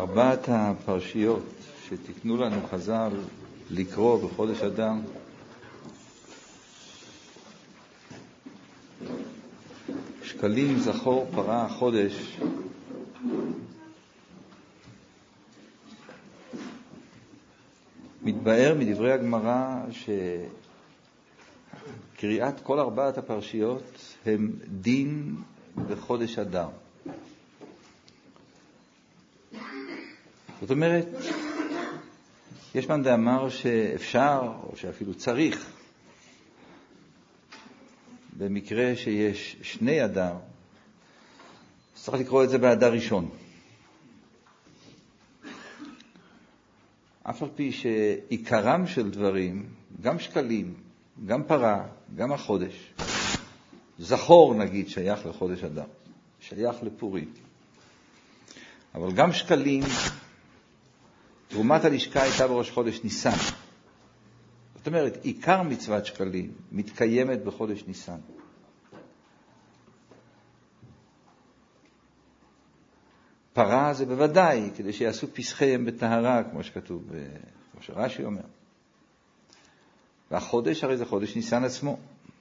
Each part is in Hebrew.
ארבעת הפרשיות שתקנו לנו חז"ל לקרוא בחודש אדר, שקלים, זכור, פרה, חודש, מתבאר מדברי הגמרא שקריאת כל ארבעת הפרשיות הם דין בחודש אדר. זאת אומרת, יש מאן דאמר שאפשר או שאפילו צריך, במקרה שיש שני אדר, צריך לקרוא את זה באדר ראשון. אף על פי שעיקרם של דברים, גם שקלים, גם פרה, גם החודש, זכור נגיד שייך לחודש אדר, שייך לפורים. אבל גם שקלים, תרומת הלשכה הייתה בראש חודש ניסן. זאת אומרת, עיקר מצוות שקלים מתקיימת בחודש ניסן. פרה זה בוודאי, כדי שיעשו פסחיהם בטהרה, כמו שכתוב, כמו שרש"י אומר. והחודש הרי זה חודש ניסן עצמו.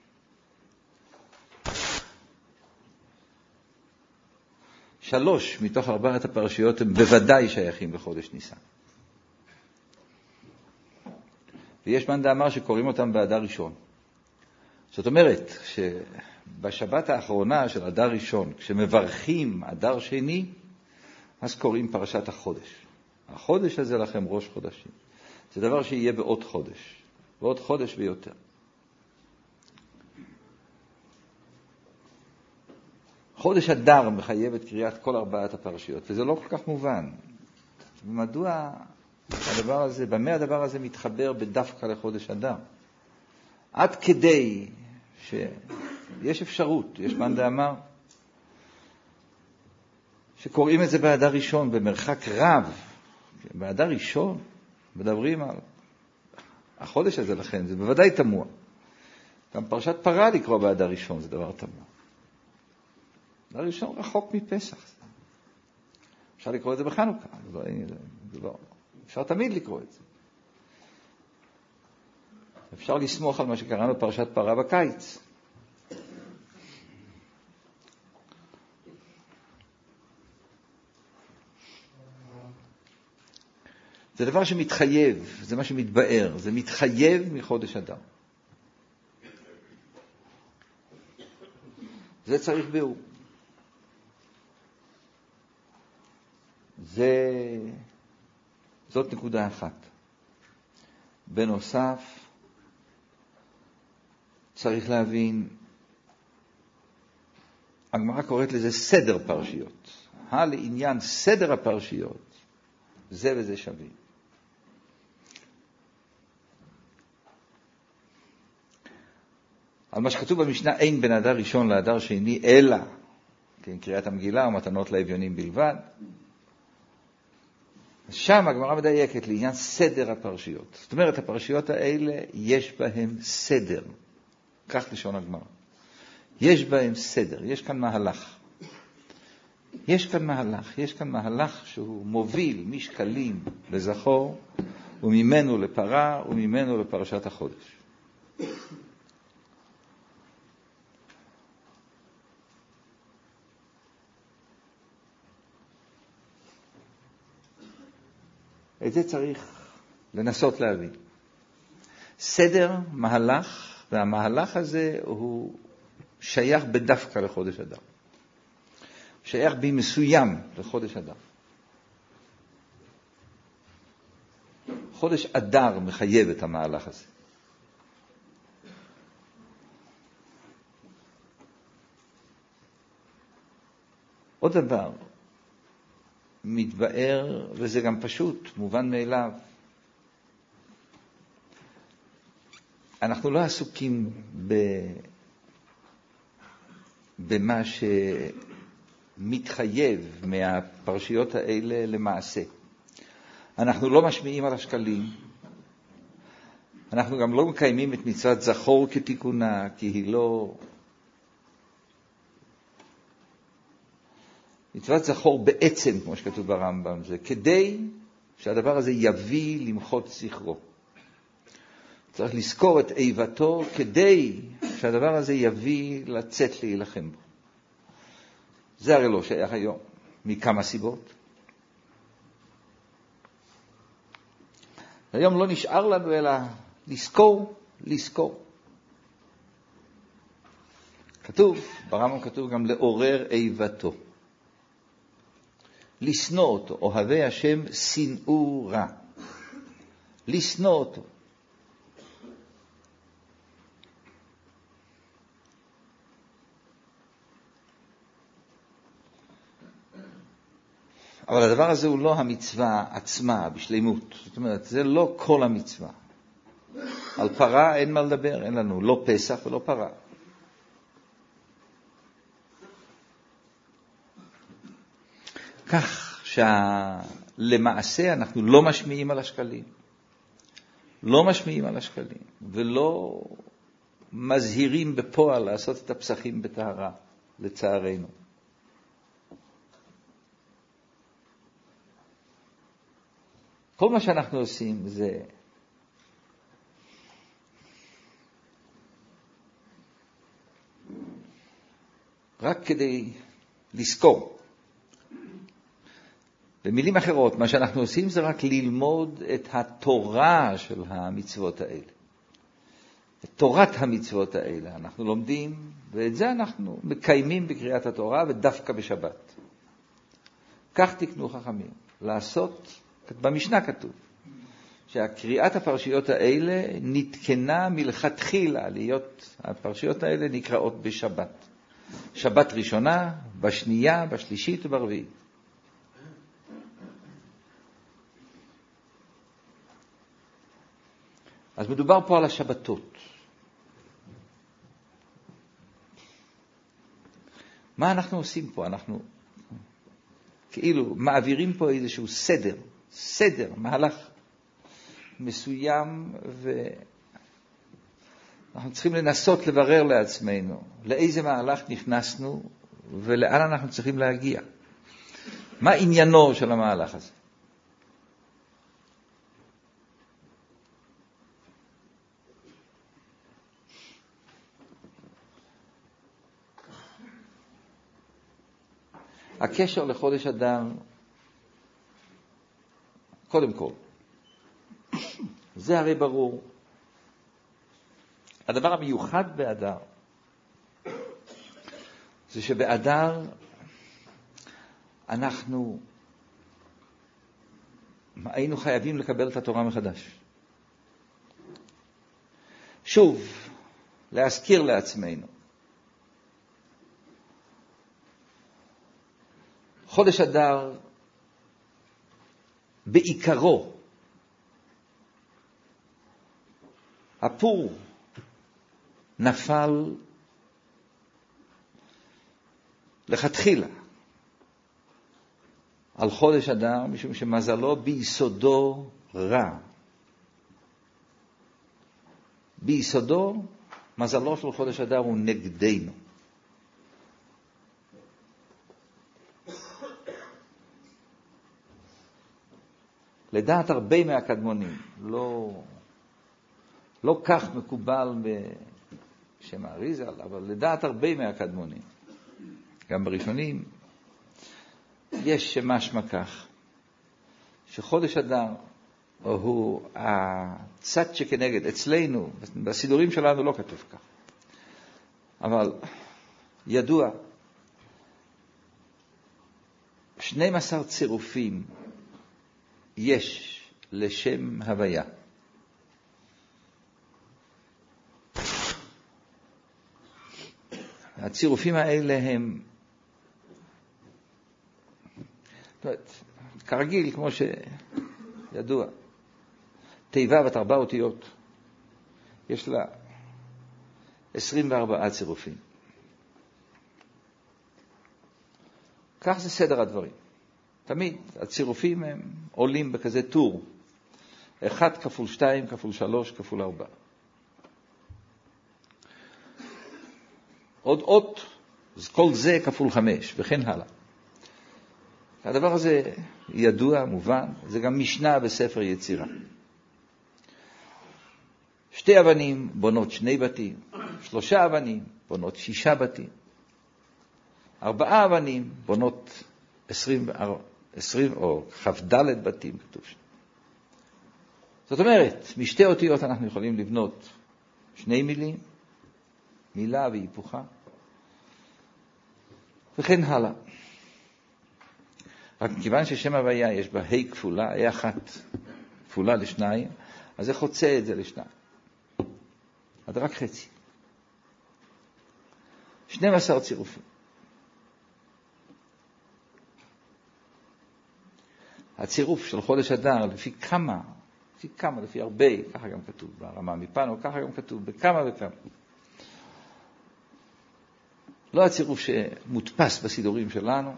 שלוש מתוך ארבעת הפרשיות הם בוודאי שייכים לחודש ניסן. ויש מאן דאמר שקוראים אותם באדר ראשון. זאת אומרת, שבשבת האחרונה של אדר ראשון, כשמברכים אדר שני, אז קוראים פרשת החודש. החודש הזה לכם ראש חודשים. זה דבר שיהיה בעוד חודש. בעוד חודש ויותר. חודש אדר מחייב את קריאת כל ארבעת הפרשיות, וזה לא כל כך מובן. מדוע הדבר הזה, במה הדבר הזה מתחבר בדווקא לחודש אדר? עד כדי שיש אפשרות, יש מאן דאמר, שקוראים את זה באדר ראשון, במרחק רב. באדר ראשון מדברים על החודש הזה לכן, זה בוודאי תמוה. גם פרשת פרה לקרוא באדר ראשון, זה דבר תמוה. אדר ראשון רחוק מפסח. אפשר לקרוא את זה בחנוכה, זה לא. אפשר תמיד לקרוא את זה. אפשר לסמוך על מה שקראנו פרשת פרה בקיץ. זה דבר שמתחייב, זה מה שמתבאר, זה מתחייב מחודש אדר. זה צריך ביאור. זאת נקודה אחת. בנוסף, צריך להבין, הגמרא קוראת לזה סדר פרשיות. לעניין סדר הפרשיות, זה וזה שווים. על מה שכתוב במשנה, אין בין אדר ראשון לאדר שני, אלא, כן, קריאת המגילה ומתנות לאביונים בלבד. שם הגמרא מדייקת לעניין סדר הפרשיות. זאת אומרת, הפרשיות האלה יש בהם סדר. כך לשון הגמרא. יש בהם סדר, יש כאן מהלך. יש כאן מהלך שהוא מוביל משקלים לזכור, וממנו לפרה, וממנו לפרשת החודש. את זה צריך לנסות להבין. סדר, מהלך, והמהלך הזה הוא שייך בדווקא לחודש אדר. שייך במסוים לחודש אדר. חודש אדר מחייב את המהלך הזה. עוד דבר, מתבאר, וזה גם פשוט, מובן מאליו. אנחנו לא עסוקים במה שמתחייב מהפרשיות האלה למעשה. אנחנו לא משמיעים על השקלים. אנחנו גם לא מקיימים את מצוות זכור כתיקונה, כי היא לא מצוות זכור בעצם, כמו שכתוב ברמב"ם, זה כדי שהדבר הזה יביא למחות זכרו. צריך לזכור את איבתו כדי שהדבר הזה יביא לצאת להילחם בו. זה הרי לא שייך היום, מכמה סיבות. היום לא נשאר לנו אלא לזכור. כתוב, ברמב"ם כתוב גם לעורר איבתו. לשנוא אותו, אוהבי השם שנאו רע. לשנוא אותו. אבל הדבר הזה הוא לא המצווה עצמה בשלימות. זאת אומרת, זה לא כל המצווה. על פרה אין מה לדבר, אין לנו לא פסח ולא פרה. כך שלמעשה אנחנו לא משמיעים על השקלים. לא משמיעים על השקלים, ולא מזהירים בפועל לעשות את הפסחים בטהרה, לצערנו. כל מה שאנחנו עושים זה רק כדי לזכור. במילים אחרות, מה שאנחנו עושים זה רק ללמוד את התורה של המצוות האלה. את תורת המצוות האלה אנחנו לומדים, ואת זה אנחנו מקיימים בקריאת התורה ודווקא בשבת. כך תקנו חכמים, לעשות, במשנה כתוב, שהקריאת הפרשיות האלה נתקנה מלכתחילה, להיות, הפרשיות האלה נקראות בשבת. שבת ראשונה, בשנייה, בשלישית וברביעית. אז מדובר פה על השבתות. מה אנחנו עושים פה? אנחנו כאילו מעבירים פה איזשהו סדר, מהלך מסוים, ואנחנו צריכים לנסות לברר לעצמנו לאיזה מהלך נכנסנו ולאן אנחנו צריכים להגיע. מה עניינו של המהלך הזה? הקשר לחודש אדר, קודם כל, זה הרי ברור. הדבר המיוחד באדר, זה שבאדר אנחנו היינו חייבים לקבל את התורה מחדש. שוב, להזכיר לעצמנו. חודש אדר בעיקרו, הפור נפל לכתחילה על חודש אדר, משום שמזלו ביסודו רע. ביסודו, מזלו של חודש אדר הוא נגדנו. לדעת הרבה מהקדמונים, לא כך מקובל בשם האריז"ל, אבל לדעת הרבה מהקדמונים, גם בראשונים, יש שמשמע כך, שחודש אדר הוא הצד שכנגד, אצלנו, בסידורים שלנו לא כתוב כך, אבל ידוע, 12 צירופים יש לשם הוויה. הצירופים האלה הם, כרגיל, כמו שידוע, תיבה בת 4 אותיות, יש לה 24 צירופים. כך זה סדר הדברים. תמיד הצירופים הם עולים בכזה טור. 1 כפול 2 כפול 3 כפול 4. עוד אות, כל זה כפול 5 וכן הלאה. הדבר הזה ידוע, מובן, זה גם משנה בספר יצירה. 2 אבנים בונות 2 בתים, 3 אבנים בונות 6 בתים, 4 אבנים בונות 20 או כ"ד בתים, כתוב שם. זאת אומרת, משתי אותיות אנחנו יכולים לבנות 2 מילים, מילה והיפוכה, וכן הלאה. רק כיוון ששם הוויה יש בה ה' כפולה, ה' אחת כפולה ל2, אז זה חוצה את זה ל2. אז רק חצי. 12 צירופים. הצירוף של חודש אדר לפי כמה, לפי הרבה, ככה גם כתוב ברמה מפנו, ככה גם כתוב בכמה וכמה. לא הצירוף שמודפס בסידורים שלנו,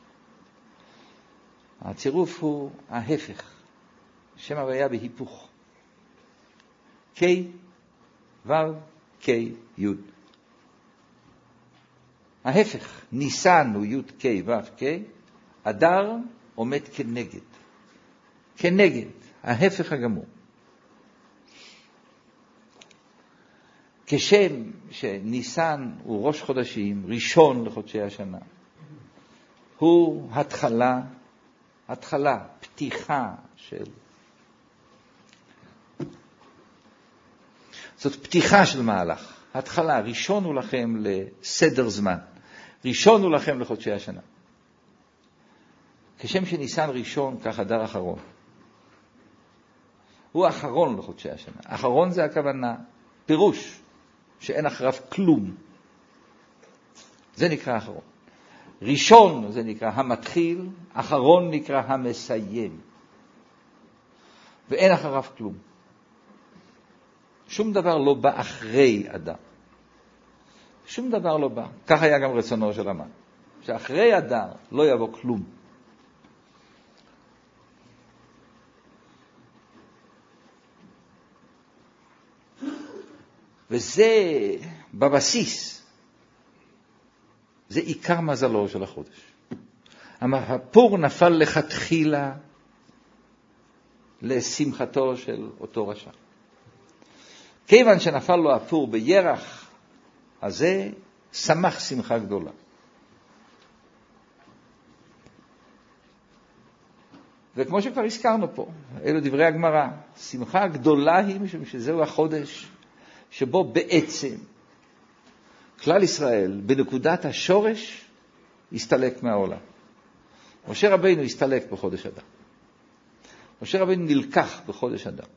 הצירוף הוא ההפך, שם הוויה בהיפוך. K, ו', K, י'. ההפך, ניסן הוא י' K, ו', K, אדר עומד כנגד. כנגד, ההפך הגמור. כשם שניסן הוא ראש חודשים, ראשון לחודשי השנה, הוא התחלה, פתיחה של... זאת פתיחה של מהלך. התחלה, ראשון הוא לכם לסדר זמן. ראשון הוא לכם לחודשי השנה. כשם שניסן ראשון, כך אדר אחרון. הוא האחרון לחודשי השנה. אחרון זה הכוונה, פירוש, שאין אחריו כלום. זה נקרא אחרון. ראשון זה נקרא המתחיל, אחרון נקרא המסיים. ואין אחריו כלום. שום דבר לא בא אחרי אדם. שום דבר לא בא. כך היה גם רצונו של המן. שאחרי אדם לא יבוא כלום. וזה בבסיס. זה עיקר מזלו של החודש. הפור נפל לכתחילה לשמחתו של אותו רשע. כיוון שנפל לו הפור בירח, אז זה שמח שמחה גדולה. וכמו שכבר הזכרנו פה, אלו דברי הגמרא, שמחה גדולה היא משום שזהו החודש שבו בעצם כלל ישראל בנקודת השורש הסתלק מהעולם. משה רבינו הסתלק בחודש אדר. משה רבינו נלקח בחודש אדר.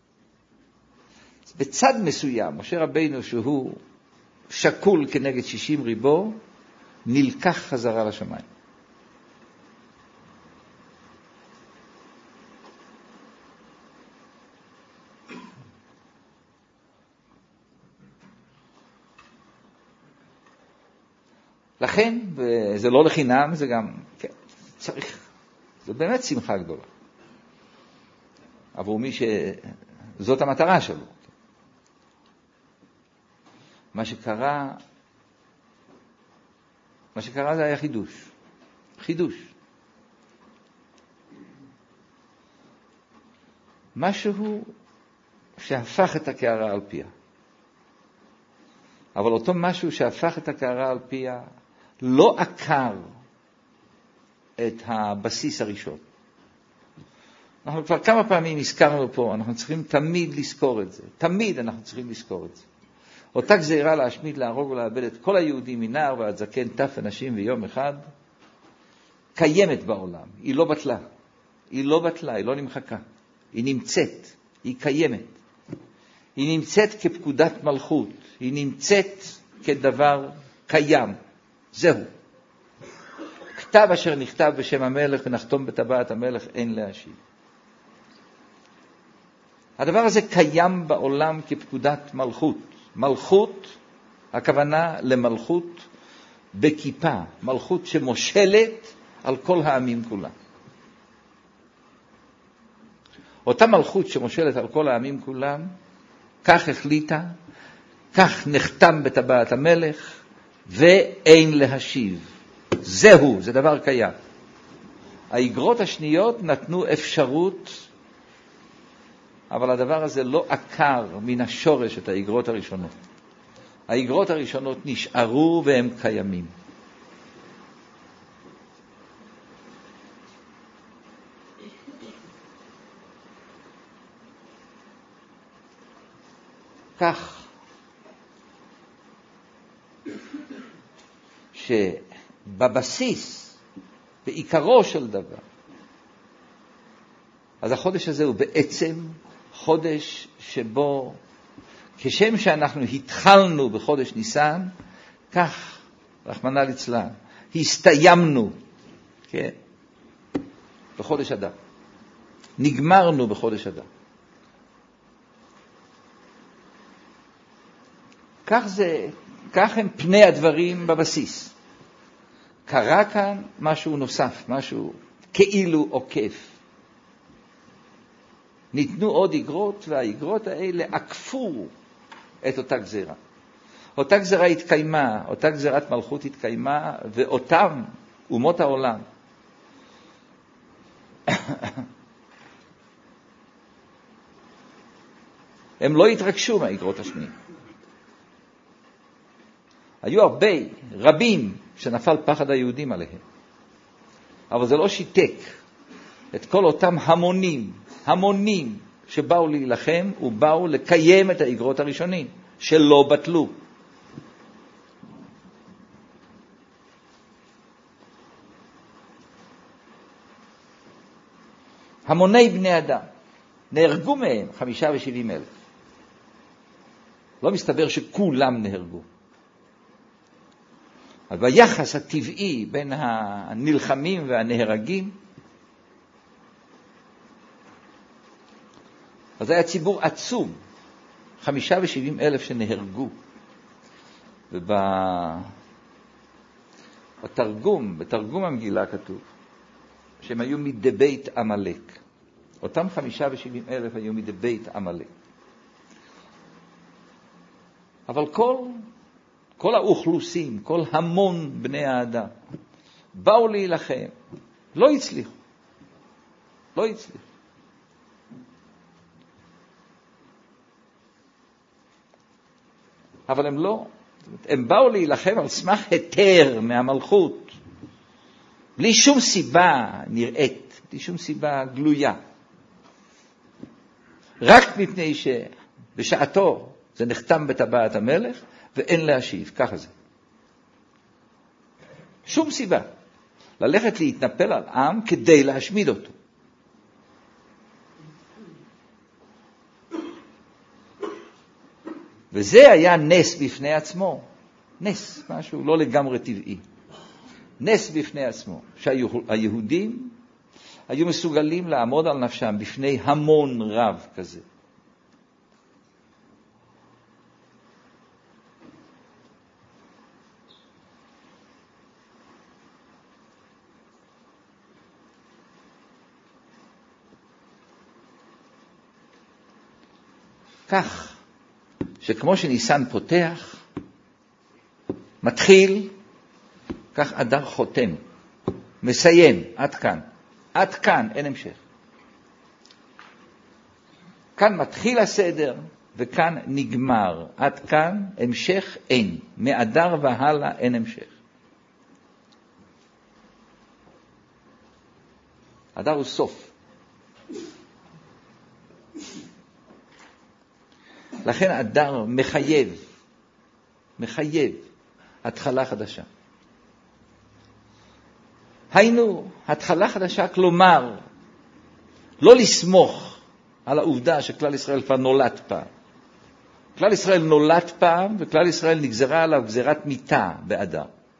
בצד מסוים, משה רבינו שהוא שקול כנגד 60 ריבו, נלקח חזרה לשמיים. לכן, וזה לא לחינם, זה גם, כן, צריך, זה באמת שמחה גדולה. עבור מי שזאת המטרה שלו. מה שקרה זה היה חידוש. חידוש. משהו שהפך את הקערה על פיה. אבל אותו משהו שהפך את הקערה על פיה לא עקר את הבסיס הראשון. אנחנו כבר כמה פעמים הזכרנו פה, אנחנו צריכים תמיד לזכור את זה. תמיד אנחנו צריכים לזכור את זה. אותה גזירה להשמיד, להרוג ולאבד את כל היהודים מנער ועד זקן, טף אנשים ביום אחד, קיימת בעולם. היא לא בטלה. היא לא בטלה, היא לא נמחקה. היא נמצאת, היא קיימת. היא נמצאת כפקודת מלכות. היא נמצאת כדבר קיים. זהו. כתב אשר נכתב בשם המלך ונחתום בטבעת המלך אין להשיב. הדבר הזה קיים בעולם כפקודת מלכות. מלכות, הכוונה למלכות בכיפה. מלכות שמושלת על כל העמים כולם. אותה מלכות שמושלת על כל העמים כולם, כך החליטה, כך נחתם בטבעת המלך, ואין להשיב. זהו, זה דבר קיים. האיגרות השניות נתנו אפשרות, אבל הדבר הזה לא עקר מן השורש את האיגרות הראשונות. האיגרות הראשונות נשארו והם קיימים. כך שבבסיס, בעיקרו של דבר, אז החודש הזה הוא בעצם חודש שבו, כשם שאנחנו התחלנו בחודש ניסן, כך, רחמנא ליצלן, הסתיימנו, כן? בחודש אדר. נגמרנו בחודש אדר. כך הם פני הדברים בבסיס. קרה כאן משהו נוסף, משהו כאילו עוקף. ניתנו עוד איגרות, והאיגרות האלה עקפו את אותה גזירה. אותה גזירה התקיימה, אותה גזירת מלכות התקיימה, ואותם אומות העולם הם לא התרגשו מהאיגרות השניים. היו רבים שנפל פחד היהודים עליהם. אבל זה לא שיתק את כל אותם המונים שבאו להילחם ובאו לקיים את האיגרות הראשונים, שלא בטלו. המוני בני אדם, נהרגו מהם 75,000. לא מסתבר שכולם נהרגו. אבל ביחס הטבעי בין הנלחמים והנהרגים, אז היה ציבור עצום, 75,000 שנהרגו. בתרגום המגילה כתוב, שהם היו מדי בית עמלק. אותם 75,000 היו מדי בית עמלק. אבל כל האוכלוסין, כל המון בני האדם, באו להילחם, לא הצליחו. אבל הם באו להילחם על סמך היתר מהמלכות, בלי שום סיבה נראית, בלי שום סיבה גלויה. רק מפני שבשעתו זה נחתם בטבעת המלך, ואין להשיב, ככה זה. שום סיבה. ללכת להתנפל על עם כדי להשמיד אותו. וזה היה נס בפני עצמו. נס, משהו לא לגמרי טבעי. נס בפני עצמו. שהיהודים היו מסוגלים לעמוד על נפשם בפני המון רב כזה. כך שכמו שניסן פותח, מתחיל, כך אדר חותם, מסיים, עד כאן. עד כאן, אין המשך. כאן מתחיל הסדר, וכאן נגמר. עד כאן, המשך אין. מאדר והלאה אין המשך. אדר הוא סוף. לכן אדר מחייב התחלה חדשה. היינו, התחלה חדשה, כלומר, לא לסמוך על העובדה שכלל ישראל כבר נולד פעם. כלל ישראל נולד פעם, וכלל ישראל נגזרה עליו גזירת מיתה באדר.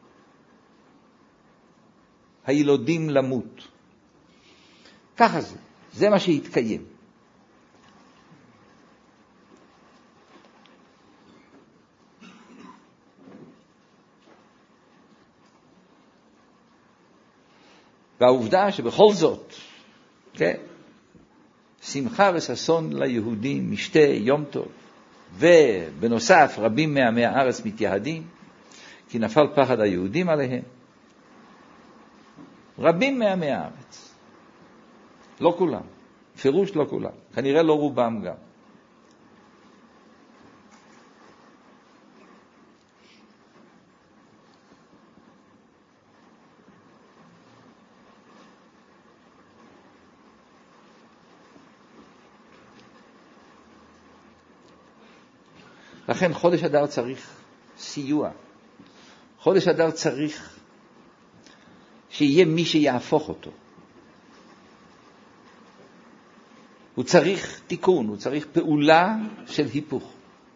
הילודים למות. ככה זה מה שהתקיים. והעובדה שבכל זאת, כן, שמחה וששון ליהודים, משתה יום טוב, ובנוסף רבים מעמי הארץ מתייהדים, כי נפל פחד היהודים עליהם. רבים מעמי הארץ. לא כולם. פירוש לא כולם. כנראה לא רובם גם. לכן חודש אדר צריך סיוע. חודש אדר צריך שיהיה מי שיהפוך אותו. הוא צריך תיקון, הוא צריך פעולה של היפוך.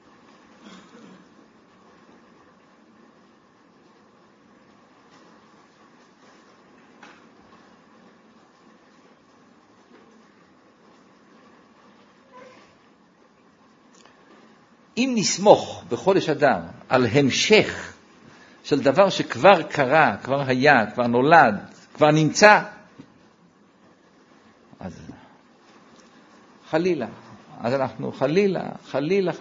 אם נסמוך בחודש אדר על המשך של דבר שכבר קרה, כבר היה, כבר נולד, כבר נמצא, אז חלילה, אז אנחנו חלילה.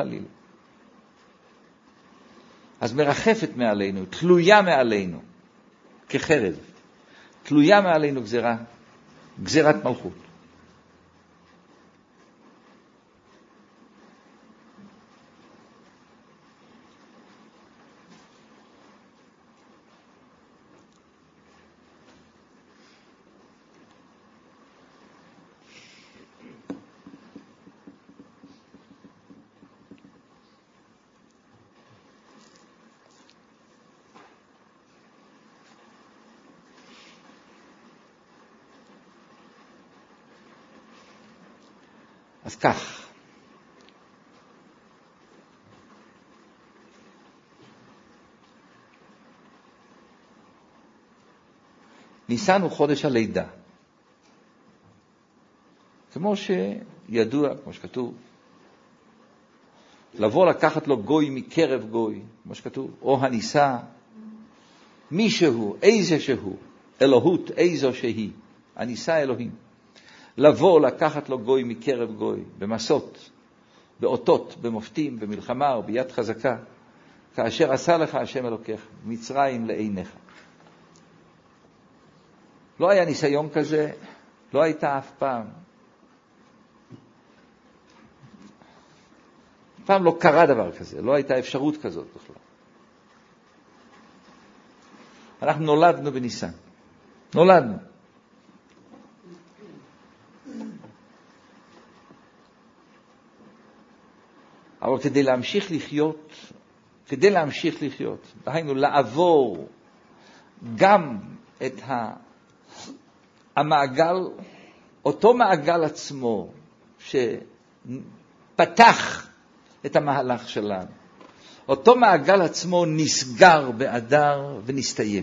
אז מרחפת מעלינו, תלויה מעלינו, כחרב, תלויה מעלינו גזירת מלכות. אז כך, ניסן הוא חודש הלידה. כמו שידוע, כמו שכתוב, לבוא לקחת לו גוי מקרב גוי, כמו שכתוב, או הניסה, מישהו, איזה שהוא, אלוהות, איזו שהיא, הניסה אלוהים. לבוא לקחת לו גוי מקרב גוי, במסות, באותות, במופתים, במלחמה או ביד חזקה, כאשר עשה לך השם אלוקיך, מצרים לעיניך. לא היה ניסיון כזה, לא הייתה אף פעם. פעם לא קרה דבר כזה, לא הייתה אפשרות כזאת בכלל. אנחנו נולדנו בניסן. נולדנו. אבל כדי להמשיך לחיות, דהיינו לעבור גם את המעגל, אותו מעגל עצמו שפתח את המהלך שלנו. אותו מעגל עצמו נסגר באדר ונסתיים.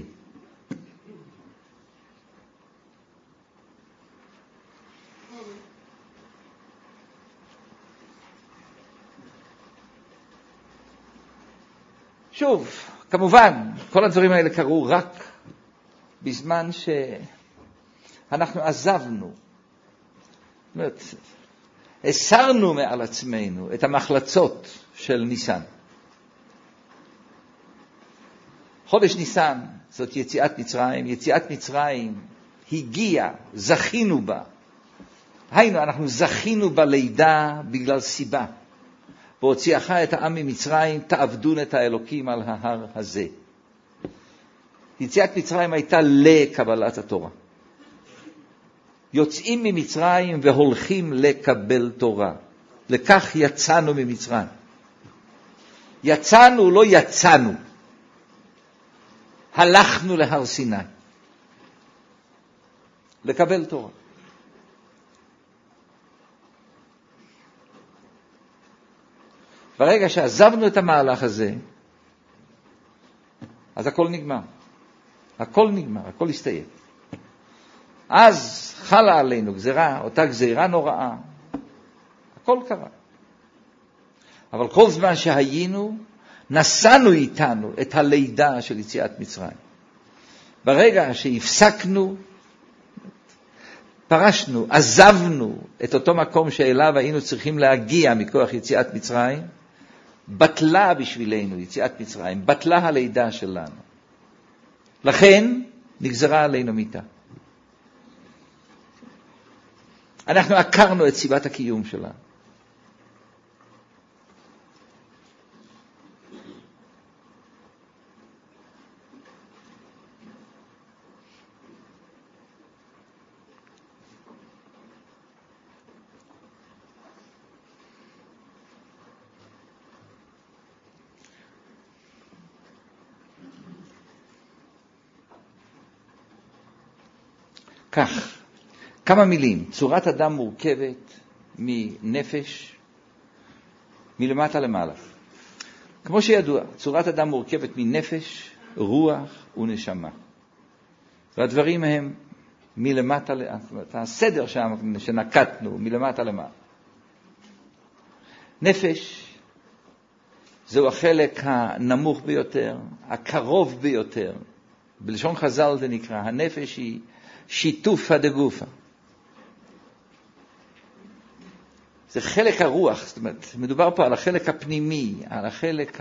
שוב, כמובן, כל הדברים האלה קרו רק בזמן שאנחנו עזבנו. זאת אומרת, הסרנו מעל עצמנו את המחלצות של ניסן. חודש ניסן, זאת יציאת מצרים. יציאת מצרים הגיעה, זכינו בה. היינו, אנחנו זכינו בלידה בגלל סיבה. והוציאך את העם ממצרים, תעבדון את האלוקים על ההר הזה. יציאת מצרים הייתה לקבלת התורה. יוצאים ממצרים והולכים לקבל תורה. לכך יצאנו ממצרים. יצאנו, לא יצאנו. הלכנו להר סיני. לקבל תורה. ברגע שעזבנו את המהלך הזה, אז הכל נגמר. הכל נגמר, הכל הסתיים. אז חלה עלינו גזירה, אותה גזירה נוראה. הכל קרה. אבל כל זמן שהיינו, נסענו איתנו את הלידה של יציאת מצרים. ברגע שהפסקנו, פרשנו, עזבנו את אותו מקום שאליו היינו צריכים להגיע מכוח יציאת מצרים, בטלה בשבילנו יציאת מצרים, בטלה הלידה שלנו. לכן נגזרה עלינו מיתה. אנחנו עקרנו את סיבת הקיום שלה. כך, כמה מילים. צורת אדם מורכבת מנפש, מלמטה למעלה. כמו שידוע, צורת אדם מורכבת מנפש, רוח ונשמה. והדברים הם מלמטה, הסדר שנקטנו, מלמטה למעלה. נפש זהו החלק הנמוך ביותר, הקרוב ביותר. בלשון חז"ל זה נקרא, הנפש היא שיתופה דגופה. זה חלק הרוח, זאת אומרת, מדובר פה על החלק הפנימי, על החלק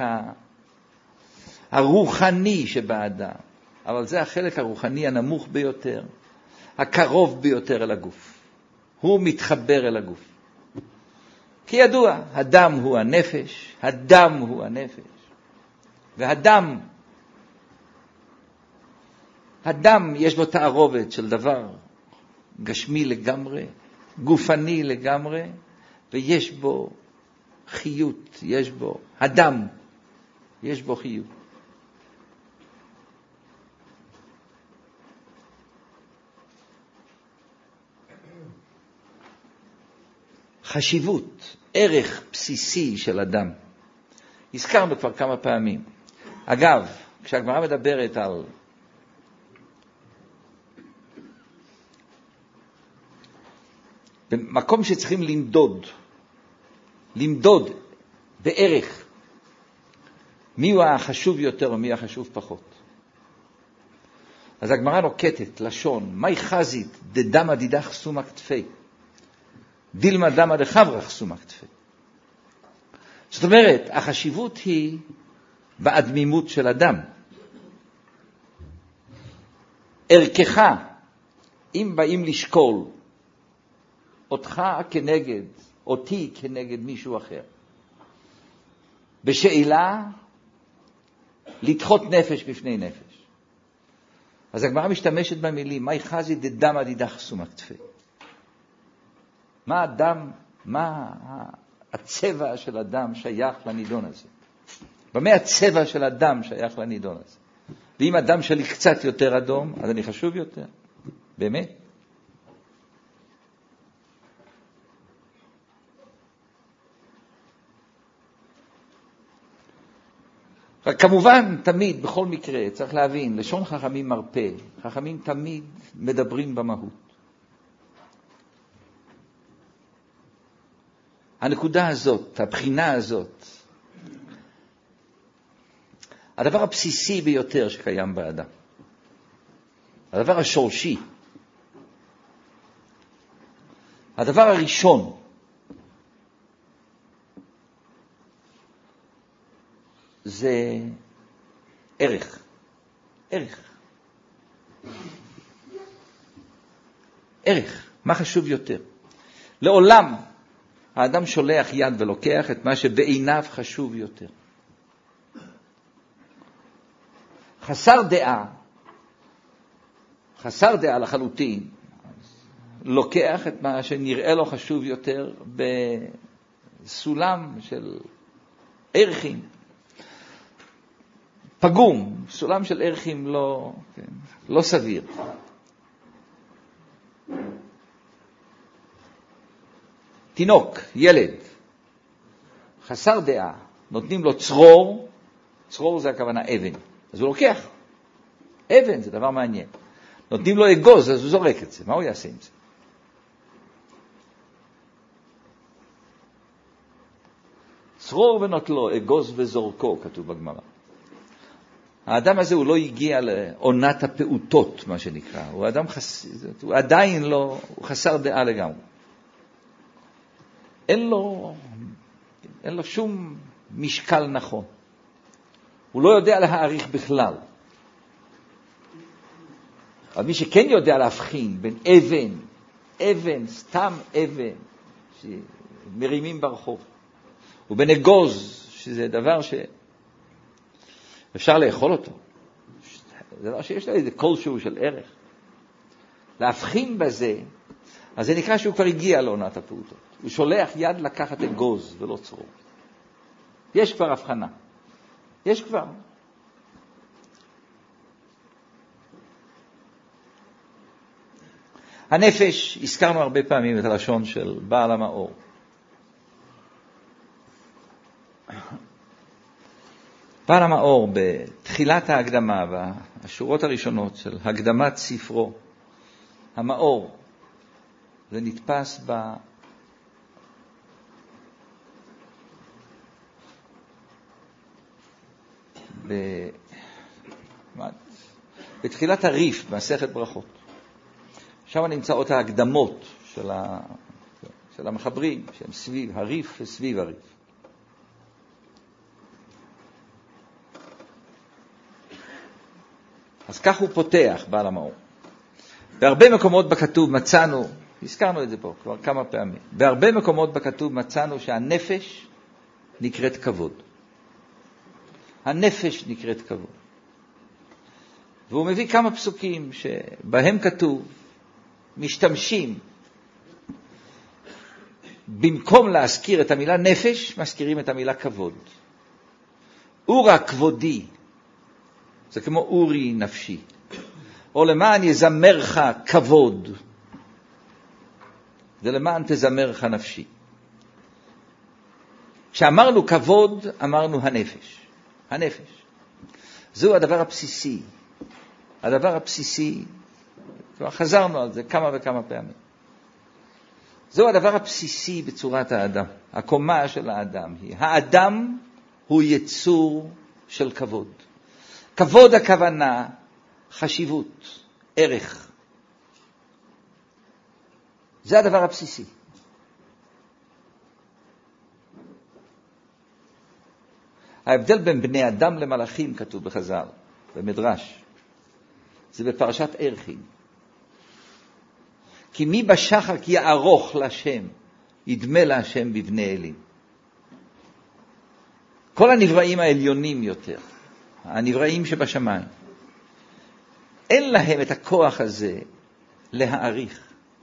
הרוחני שבאדם, אבל זה החלק הרוחני הנמוך ביותר, הקרוב ביותר אל הגוף. הוא מתחבר אל הגוף. כי ידוע, הדם הוא הנפש, הדם הוא הנפש, והדם, הדם יש בו תערובת של דבר גשמי לגמרי, גופני לגמרי, ויש בו חיות, יש בו, הדם, יש בו חיות. חשיבות, ערך בסיסי של אדם. הזכרנו כבר כמה פעמים. אגב, כשהגמרא מדברת על במקום שצריכים למדוד בערך מי הוא החשוב יותר ומי החשוב פחות. אז הגמרא נוקטת לשון, מי חזית דדמא דידך סומא כתפי, דילמא דמא דחברך סומא כתפי. זאת אומרת, החשיבות היא באדמימות של אדם. ערכך, אם באים לשקול אותך כנגד, אותי כנגד מישהו אחר, בשאלה לדחות נפש בפני נפש. אז הגמרא משתמשת במילים, מי חזי דדמא דידך סומא כתפי. מה הדם, מה הצבע של הדם שייך לנידון הזה? במה הצבע של הדם שייך לנידון הזה? ואם הדם שלי קצת יותר אדום, אז אני חשוב יותר. באמת? כמובן, תמיד, בכל מקרה, צריך להבין, לשון חכמים מרפא. חכמים תמיד מדברים במהות. הנקודה הזאת, הבחינה הזאת, הדבר הבסיסי ביותר שקיים באדם, הדבר השורשי, הדבר הראשון, זה ערך. ערך. ערך. מה חשוב יותר? לעולם האדם שולח יד ולוקח את מה שבעיניו חשוב יותר. חסר דעה לחלוטין, לוקח את מה שנראה לו חשוב יותר בסולם של ערכים. פגום, סולם של ערכים לא סביר. תינוק, ילד, חסר דעה, נותנים לו צרור, צרור זה הכוונה אבן, אז הוא לוקח. אבן זה דבר מעניין. נותנים לו אגוז, אז הוא זורק את זה. מה הוא יעשה עם זה? צרור ונוטלו, אגוז וזורקו, כתוב בגמרא. האדם הזה הוא לא הגיע לעונת הפעוטות, מה שנקרא. הוא אדם הוא עדיין לא, הוא חסר דעה לגמרי. אין לו שום משקל נכון. הוא לא יודע להעריך בכלל. אבל מי שכן יודע להבחין בין אבן אבן, סתם אבן, שמרימים ברחוב. ובנגוז, שזה דבר שאפשר לאכול אותו. זה דבר שיש לו איזה כלשהו של ערך. להבחין בזה, אז זה נקרא שהוא כבר הגיע לעונת הפעוטות. הוא שולח יד לקחת אגוז ולא צרור. יש כבר הבחנה. יש כבר. הנפש, הזכרנו הרבה פעמים את הלשון של בעל המאור. בעל המאור בתחילת ההקדמה והשורות הראשונות של הקדמת ספרו, המאור, זה נתפס בתחילת הריף, במסכת ברכות. שם נמצאות ההקדמות של המחברים, שהם סביב הריף וסביב הריף. אז כך הוא פותח בעל המאור. בהרבה מקומות בכתוב מצאנו, הזכרנו את זה פה כבר כמה פעמים, בהרבה מקומות בכתוב מצאנו שהנפש נקראת כבוד. הנפש נקראת כבוד. והוא מביא כמה פסוקים שבהם כתוב, משתמשים, במקום להזכיר את המילה נפש, מזכירים את המילה כבוד. אורה כבודי, זה כמו אורי נפשי. או למען יזמרך כבוד, זה למען תזמרך נפשי. כשאמרנו כבוד, אמרנו הנפש. הנפש. זהו הדבר הבסיסי. הדבר הבסיסי, כבר חזרנו על זה כמה וכמה פעמים. זהו הדבר הבסיסי בצורת האדם. הקומה של האדם היא, האדם הוא יצור של כבוד. כבוד הכוונה, חשיבות, ערך. זה הדבר הבסיסי. ההבדל בין בני אדם למלאכים כתוב בחז"ל, במדרש. זה בפרשת ערכין. כי מי בשחק יערוך לשם, ידמה להשם בבני אלים. כל הנבראים העליונים יותר, הנבראים שבשמיים, אין להם את הכוח הזה להעריך,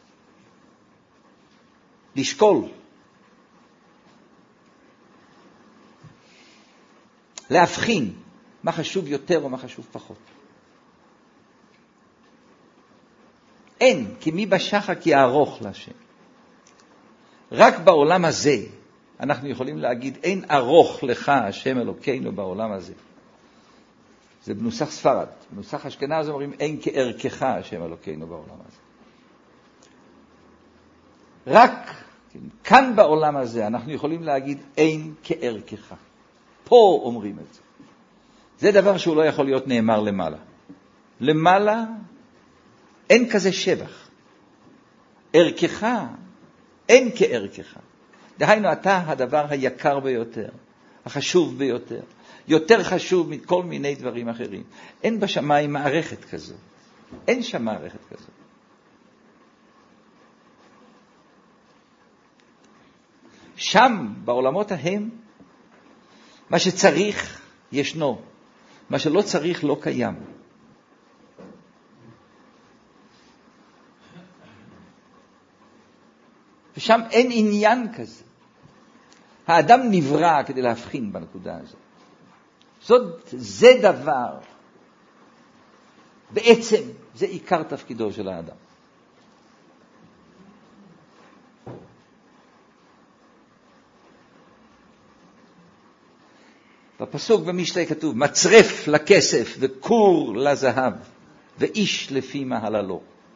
לשקול, להבחין מה חשוב יותר ומה חשוב פחות. אין, כי מי בשחק יערוך להשם. רק בעולם הזה אנחנו יכולים להגיד, אין ערוך לך השם אלוקינו בעולם הזה. זה בנוסח ספרד. בנוסח אשכנז אומרים, אין כערכך השם אלוקינו בעולם הזה. רק כאן בעולם הזה אנחנו יכולים להגיד, אין כערכך. פה אומרים את זה. זה דבר שהוא לא יכול להיות נאמר למעלה. למעלה אין כזה שבח. ערכך, אין כערכך. דהיינו, אתה הדבר היקר ביותר, החשוב ביותר, יותר חשוב מכל מיני דברים אחרים. אין בשמיים מערכת כזו. אין שם מערכת כזו. שם, בעולמות ההם, מה שצריך ישנו. מה שלא צריך לא קיים. ושם אין עניין כזה. האדם נברא כדי להבחין בנקודה הזאת. זה דבר, בעצם זה עיקר תפקידו של האדם. בפסוק במשלי כתוב, מצרף לכסף וכור לזהב, ואיש לפי מהללו.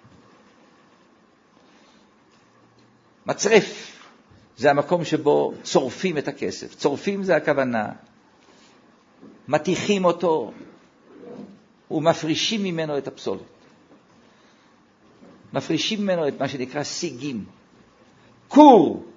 מצרף זה המקום שבו צורפים את הכסף. צורפים זה הכוונה. מתיחים אותו ומפרישים ממנו את הפסולת. מפרישים ממנו את מה שנקרא סיגים. כור.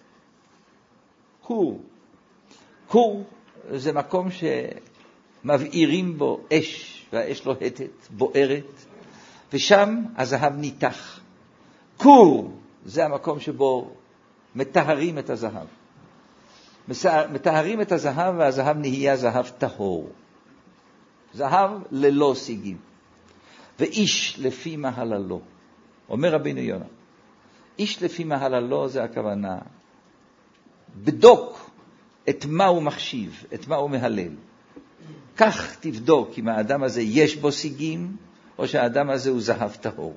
כור זה מקום שמבעירים בו אש, והאש לוהטת, בוערת, ושם הזהב ניתח. כור זה המקום שבו מטהרים את הזהב. מטהרים את הזהב, והזהב נהיה זהב טהור. זהב ללא סיגים. ואיש לפי מהללו. אומר רבינו יונה, איש לפי מהללו זה הכוונה. בדוק את מה הוא מחשיב, את מה הוא מהלל. כך תבדוק אם האדם הזה יש בו סיגים, או שהאדם הזה הוא זהב טהור.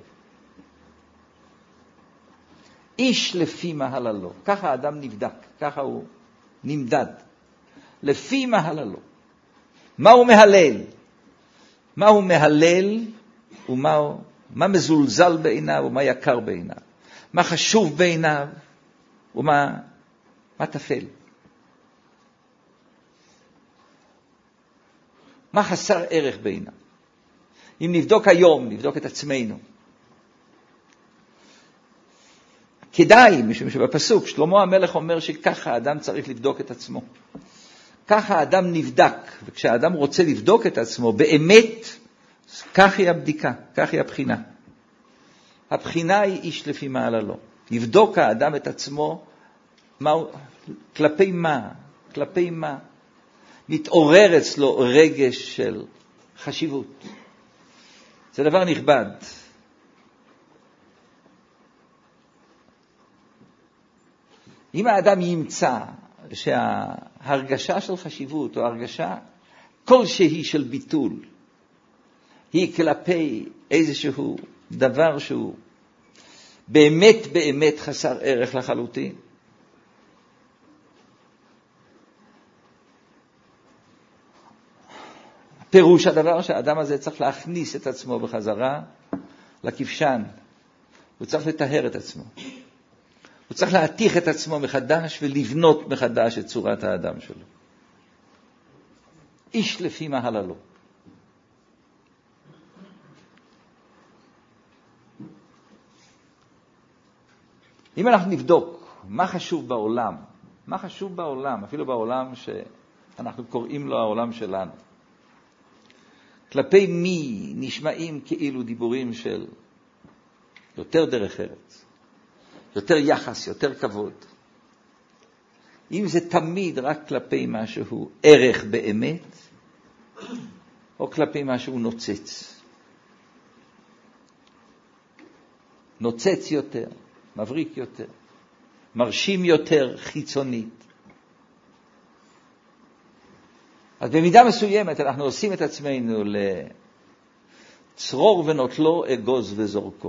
איש לפי מהללו. ככה האדם נבדק, ככה הוא נמדד. לפי מהללו. מה הוא מהלל? מה הוא מהלל ומה מזולזל בעיניו ומה יקר בעיניו. מה חשוב בעיניו ומה תפל. מה חסר ערך בעיניו. אם נבדוק היום, נבדוק את עצמנו. כדאי, משום שבפסוק שלמה המלך אומר שככה האדם צריך לבדוק את עצמו. ככה האדם נבדק, וכשהאדם רוצה לבדוק את עצמו, באמת, כך היא הבדיקה, כך היא הבחינה. הבחינה היא איש לפי מהללו. לבדוק האדם את עצמו, כלפי מה? מתעורר אצלו רגש של חשיבות. זה דבר נכבד. אם האדם ימצא שההרגשה של חשיבות, או הרגשה כלשהי של ביטול, היא כלפי איזשהו דבר שהוא באמת חסר ערך לחלוטין, פירוש הדבר שהאדם הזה צריך להכניס את עצמו בחזרה לכבשן. הוא צריך לטהר את עצמו. הוא צריך להתיך את עצמו מחדש ולבנות מחדש את צורת האדם שלו. איש לפי מהללו. אם אנחנו נבדוק מה חשוב בעולם, אפילו בעולם שאנחנו קוראים לו העולם שלנו, כלפי מי נשמעים כאילו דיבורים של יותר דרך ארץ, יותר יחס, יותר כבוד. אם זה תמיד רק כלפי משהו ערך באמת, או כלפי משהו נוצץ. נוצץ יותר, מבריק יותר, מרשים יותר חיצונית. אז במידה מסוימת אנחנו עושים את עצמנו לצרור ונוטלו אגוז וזורקו.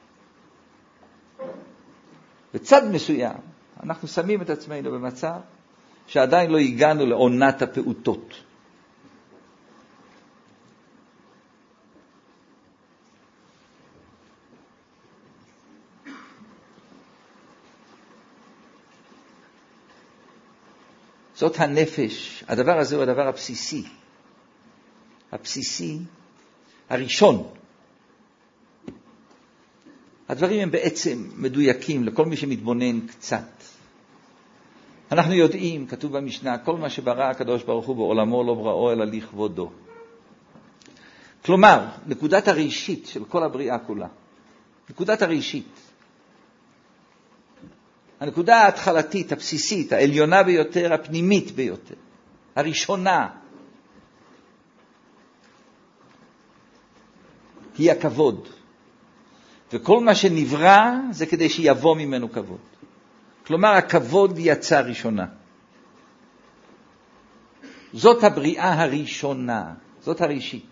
בצד מסוים אנחנו שמים את עצמנו במצב שעדיין לא הגענו לעונת הפעוטות. זאת הנפש. הדבר הזה הוא הדבר הבסיסי, הראשון. הדברים הם בעצם מדויקים לכל מי שמתבונן קצת. אנחנו יודעים, כתוב במשנה, כל מה שברא הקדוש ברוך הוא בעולמו לא בראו אלא לכבודו. כלומר, נקודת הראשית של כל הבריאה כולה. נקודת הראשית. הנקודה ההתחלתית, הבסיסית, העליונה ביותר, הפנימית ביותר. הראשונה. היא הכבוד. וכל מה שנברא זה כדי שיבוא ממנו כבוד. כלומר, הכבוד יצא ראשונה. זאת הבריאה הראשונה, זאת הראשית.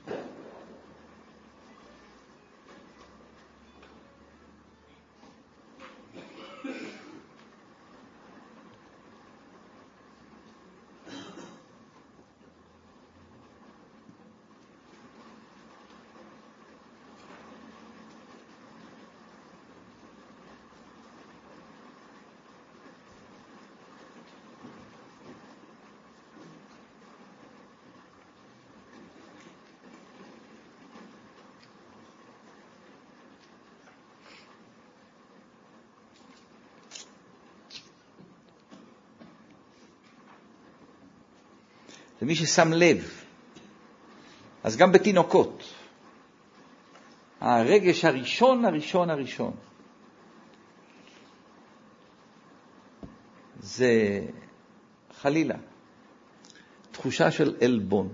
ומי ששם לב, אז גם בתינוקות, הרגש הראשון, זה חלילה תחושה של אלבון.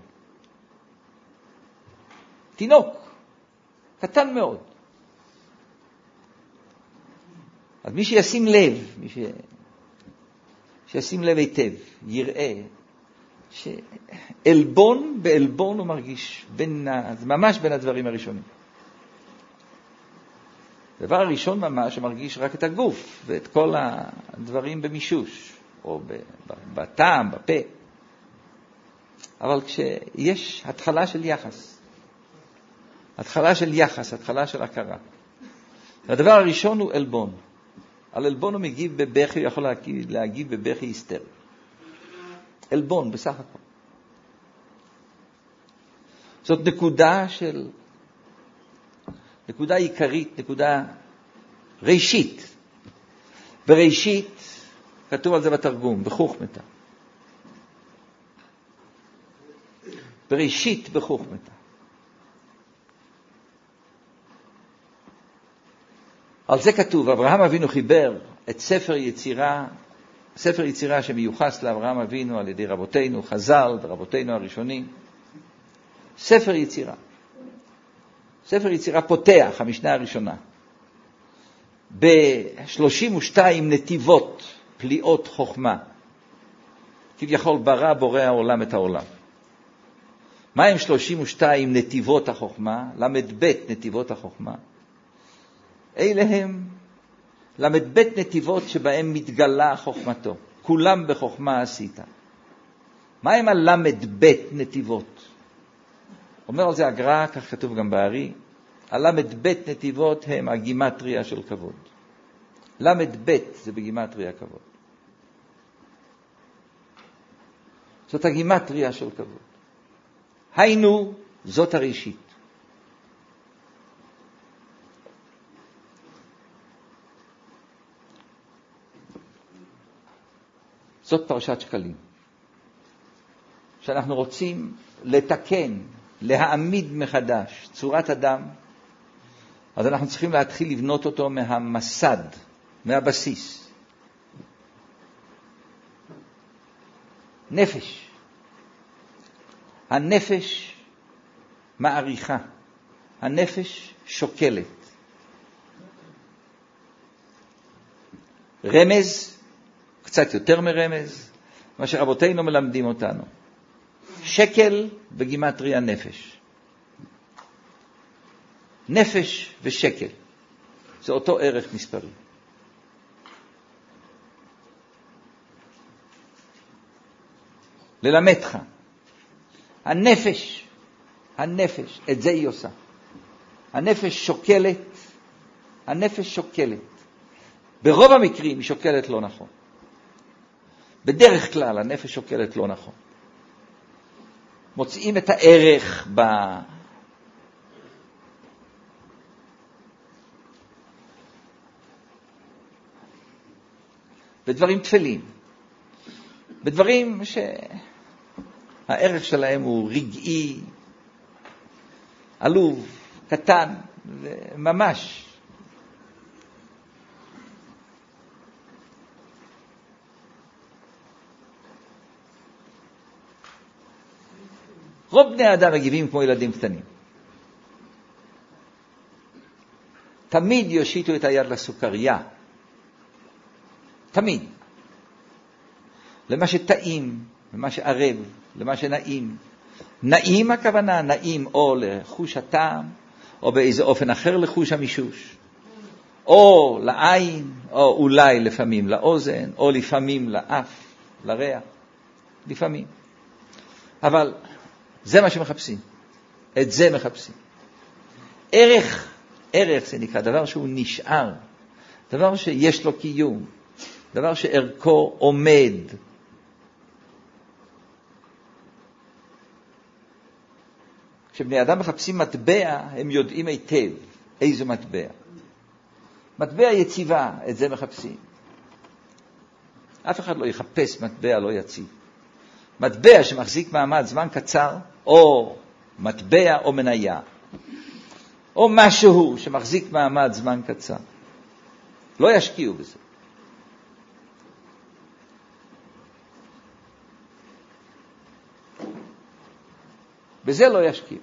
תינוק, קטן מאוד. אז מי שישים לב, שישים לב היטב, יראה שאלבון באלבון הוא מרגיש, ממש בין הדברים הראשונים. הדבר הראשון ממש שמרגיש רק את הגוף ואת כל הדברים במישוש, או בטעם, בפה. אבל כשיש התחלה של יחס, התחלה של הכרה. הדבר הראשון הוא אלבון. על אלבון הוא מגיב בבכי, הוא יכול להגיב בבכי היסטרי. אלבון בסך הכל. זאת נקודה עיקרית, נקודה ראשית. בראשית, כתוב על זה בתרגום, בחוכמתה. בראשית בחוכמתה. על זה כתוב, אברהם אבינו חיבר את ספר יצירה שמיוחס לאברהם אבינו על ידי רבותינו, חז"ל ורבותינו הראשונים. ספר יצירה פותח, המשנה הראשונה, ב-32 נתיבות פליאות חוכמה. כביכול ברא בורא העולם את העולם. מה הם 32 נתיבות החוכמה? למד ב' נתיבות החוכמה. אלה הם למד ב' נתיבות שבהם מתגלה חוכמתו. כולם בחוכמה עשית. מה הם הלמד ב' נתיבות? אומר על זה הגר"א, כך כתוב גם בארי, הלמד ב' נתיבות הם הגימטריה של כבוד. למד ב' זה בגימטריה כבוד. זאת הגימטריה של כבוד. היינו, זאת הראשית. זאת פרשת שקלים. שאנחנו רוצים לתקן, להעמיד מחדש צורת אדם, אז אנחנו צריכים להתחיל לבנות אותו מהמסד, מהבסיס. נפש. הנפש מעריכה. הנפש שוקלת. רמז, קצת יותר מרמז, מה שרבותינו מלמדים אותנו. שקל בגימטריה נפש. נפש ושקל. זה אותו ערך מספרי. ללמדך. הנפש, את זה היא עושה. הנפש שוקלת. ברוב המקרים היא שוקלת לא נכון. בדרך כלל הנפש שוקלת לא נכון. מוצאים את הערך בדברים תפלים. בדברים שהערך שלהם הוא רגעי, עלוב, קטן, ממש. רוב בני האדם מגיבים כמו ילדים קטנים. תמיד יושיטו את היד לסוכריה. תמיד. למה שטעים, למה שערב, למה שנעים. נעים הכוונה, נעים או לחוש הטעם, או באיזה אופן אחר לחוש המישוש. או לעין, או אולי לפעמים לאוזן, או לפעמים לאף, לריח. לפעמים. אבל זה מה שמחפשים. את זה מחפשים. ערך זה נקרא דבר שהוא נשאר. דבר שיש לו קיום. דבר שערכו עומד. כשבני אדם מחפשים מטבע, הם יודעים היטב איזה מטבע. מטבע יציבה, את זה מחפשים. אף אחד לא יחפש מטבע לא יציב. מטבע שמחזיק מעמד זמן קצר, או מטבע או מניה, או משהו שמחזיק מעמד זמן קצר. לא ישקיעו בזה. בזה לא ישקיע.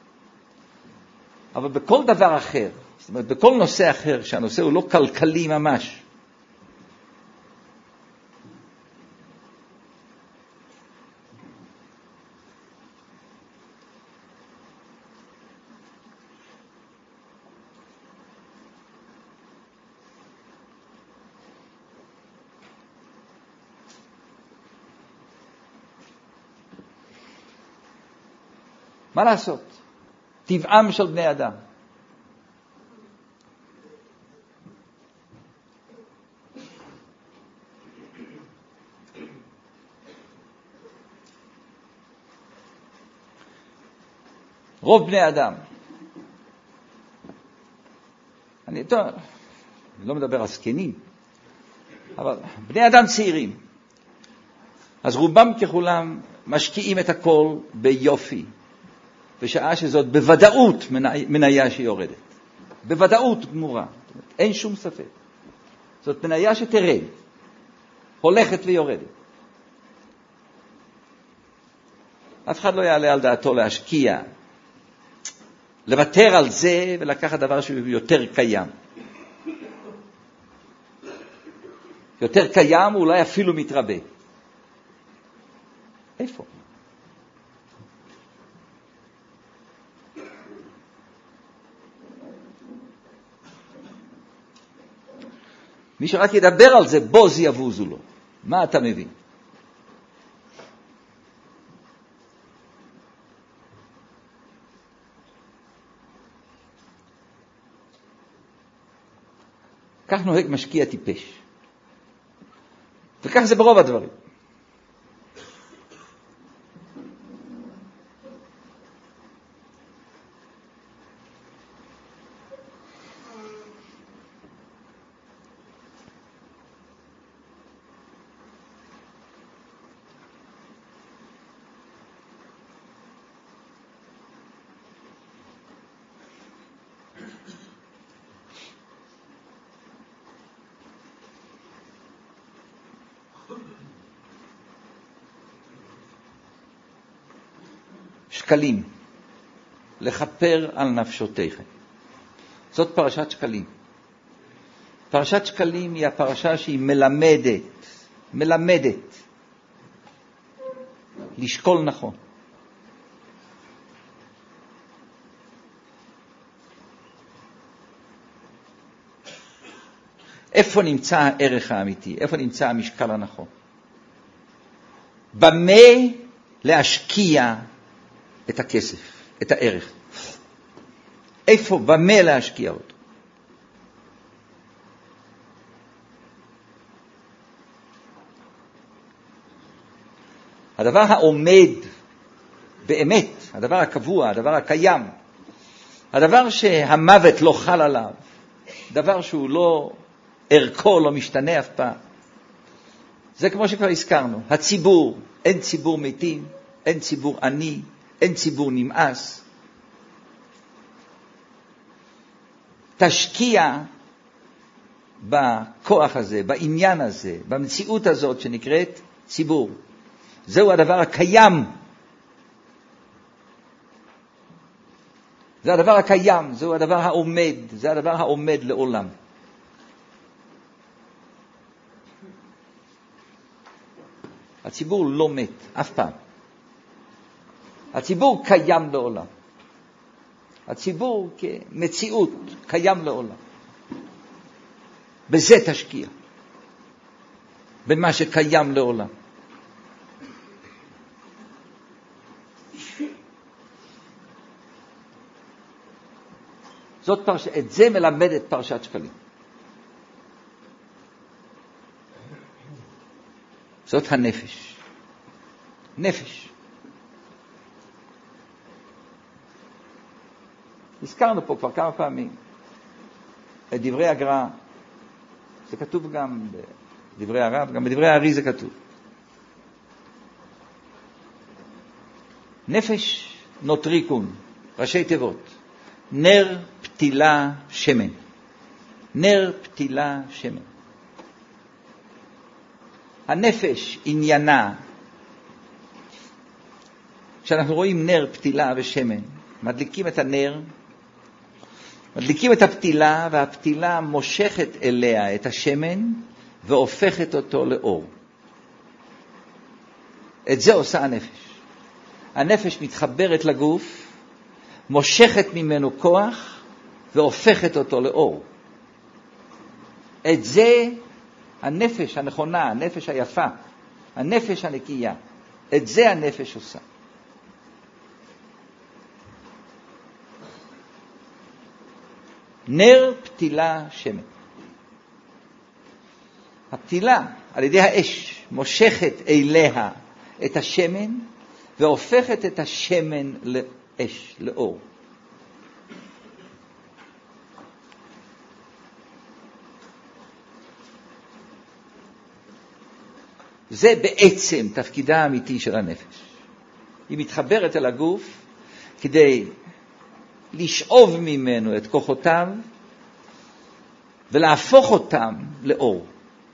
אבל בכל דבר אחר, זאת אומרת, בכל נושא אחר, שהנושא הוא לא כלכלי ממש, מה לעשות? טבעם של בני אדם. רוב בני אדם. אני לא מדבר על זקנים, אבל בני אדם צעירים. אז רובם ככולם משקיעים את הכל ביופי. בשעה שזאת בוודאות מניה שיורדת. בוודאות גמורה. אין שום ספק. זאת מניה שתרד. הולכת ויורדת. אף אחד לא יעלה על דעתו להשקיע. לוותר על זה ולקחת דבר שהוא יותר קיים. יותר קיים, אולי אפילו מתרבה. איפה? מי שרק ידבר על זה, בוז יבוזו לו. מה אתה מבין? כך נוהג משקיע טיפש. וכך זה ברוב הדברים. שקלים, לחפר על נפשותיכם. זאת פרשת שקלים. פרשת שקלים היא הפרשה שהיא מלמדת לשקול נכון. איפה נמצא הערך האמיתי? איפה נמצא המשקל הנכון? במה להשקיע את הכסף, את הערך. איפה, במה להשקיע אותו? הדבר העומד באמת, הדבר הקבוע, הדבר הקיים, הדבר שהמוות לא חל עליו, דבר שהוא לא, ערכו לא משתנה אף פעם. זה כמו שכבר הזכרנו, הציבור, אין ציבור מתים, אין ציבור עני, אין ציבור נמאס. תשקיע בכוח הזה, בעניין הזה, במציאות הזאת שנקראת ציבור. זהו הדבר הקיים. זה הדבר הקיים, זהו הדבר העומד, זה הדבר העומד לעולם. הציבור לא מת, אף פעם. הציבור קיים לעולם. הציבור כמציאות קיים לעולם. בזה תשקיע. במה שקיים לעולם. את זה מלמדת פרשת שקלים. זאת הנפש. נפש. הזכרנו פה כבר כמה פעמים את דברי הגר"א. זה כתוב גם בדברי הרב, גם בדברי הארי זה כתוב. נפש נוטריקון, ראשי תיבות. נר פתילה שמן. נר פתילה שמן. הנפש עניינה כשאנחנו רואים נר, פתילה ושמן, מדליקים את הנר, מדליקים את הפתילה, והפתילה מושכת אליה את השמן והופכת אותו לאור. את זה עושה הנפש. הנפש מתחברת לגוף, מושכת ממנו כוח והופכת אותו לאור. את זה הנפש הנכונה, הנפש היפה, הנפש הנקייה, את זה הנפש עושה. נר, פתילה, שמן. הפתילה על ידי האש מושכת אליה את השמן והופכת את השמן לאש, לאור. זה בעצם תפקידה האמיתי של הנפש. היא מתחברת אל הגוף כדי לשאוב ממנו את כוחותיו ולהפוך אותם לאור.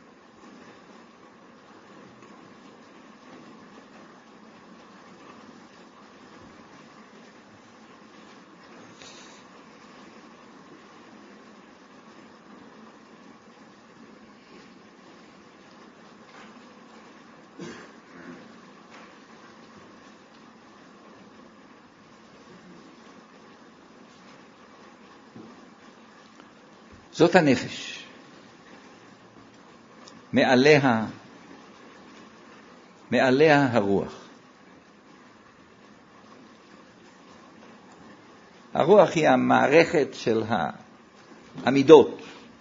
זאת הנפש. מעליה הרוח. הרוח היא המערכת של המידות.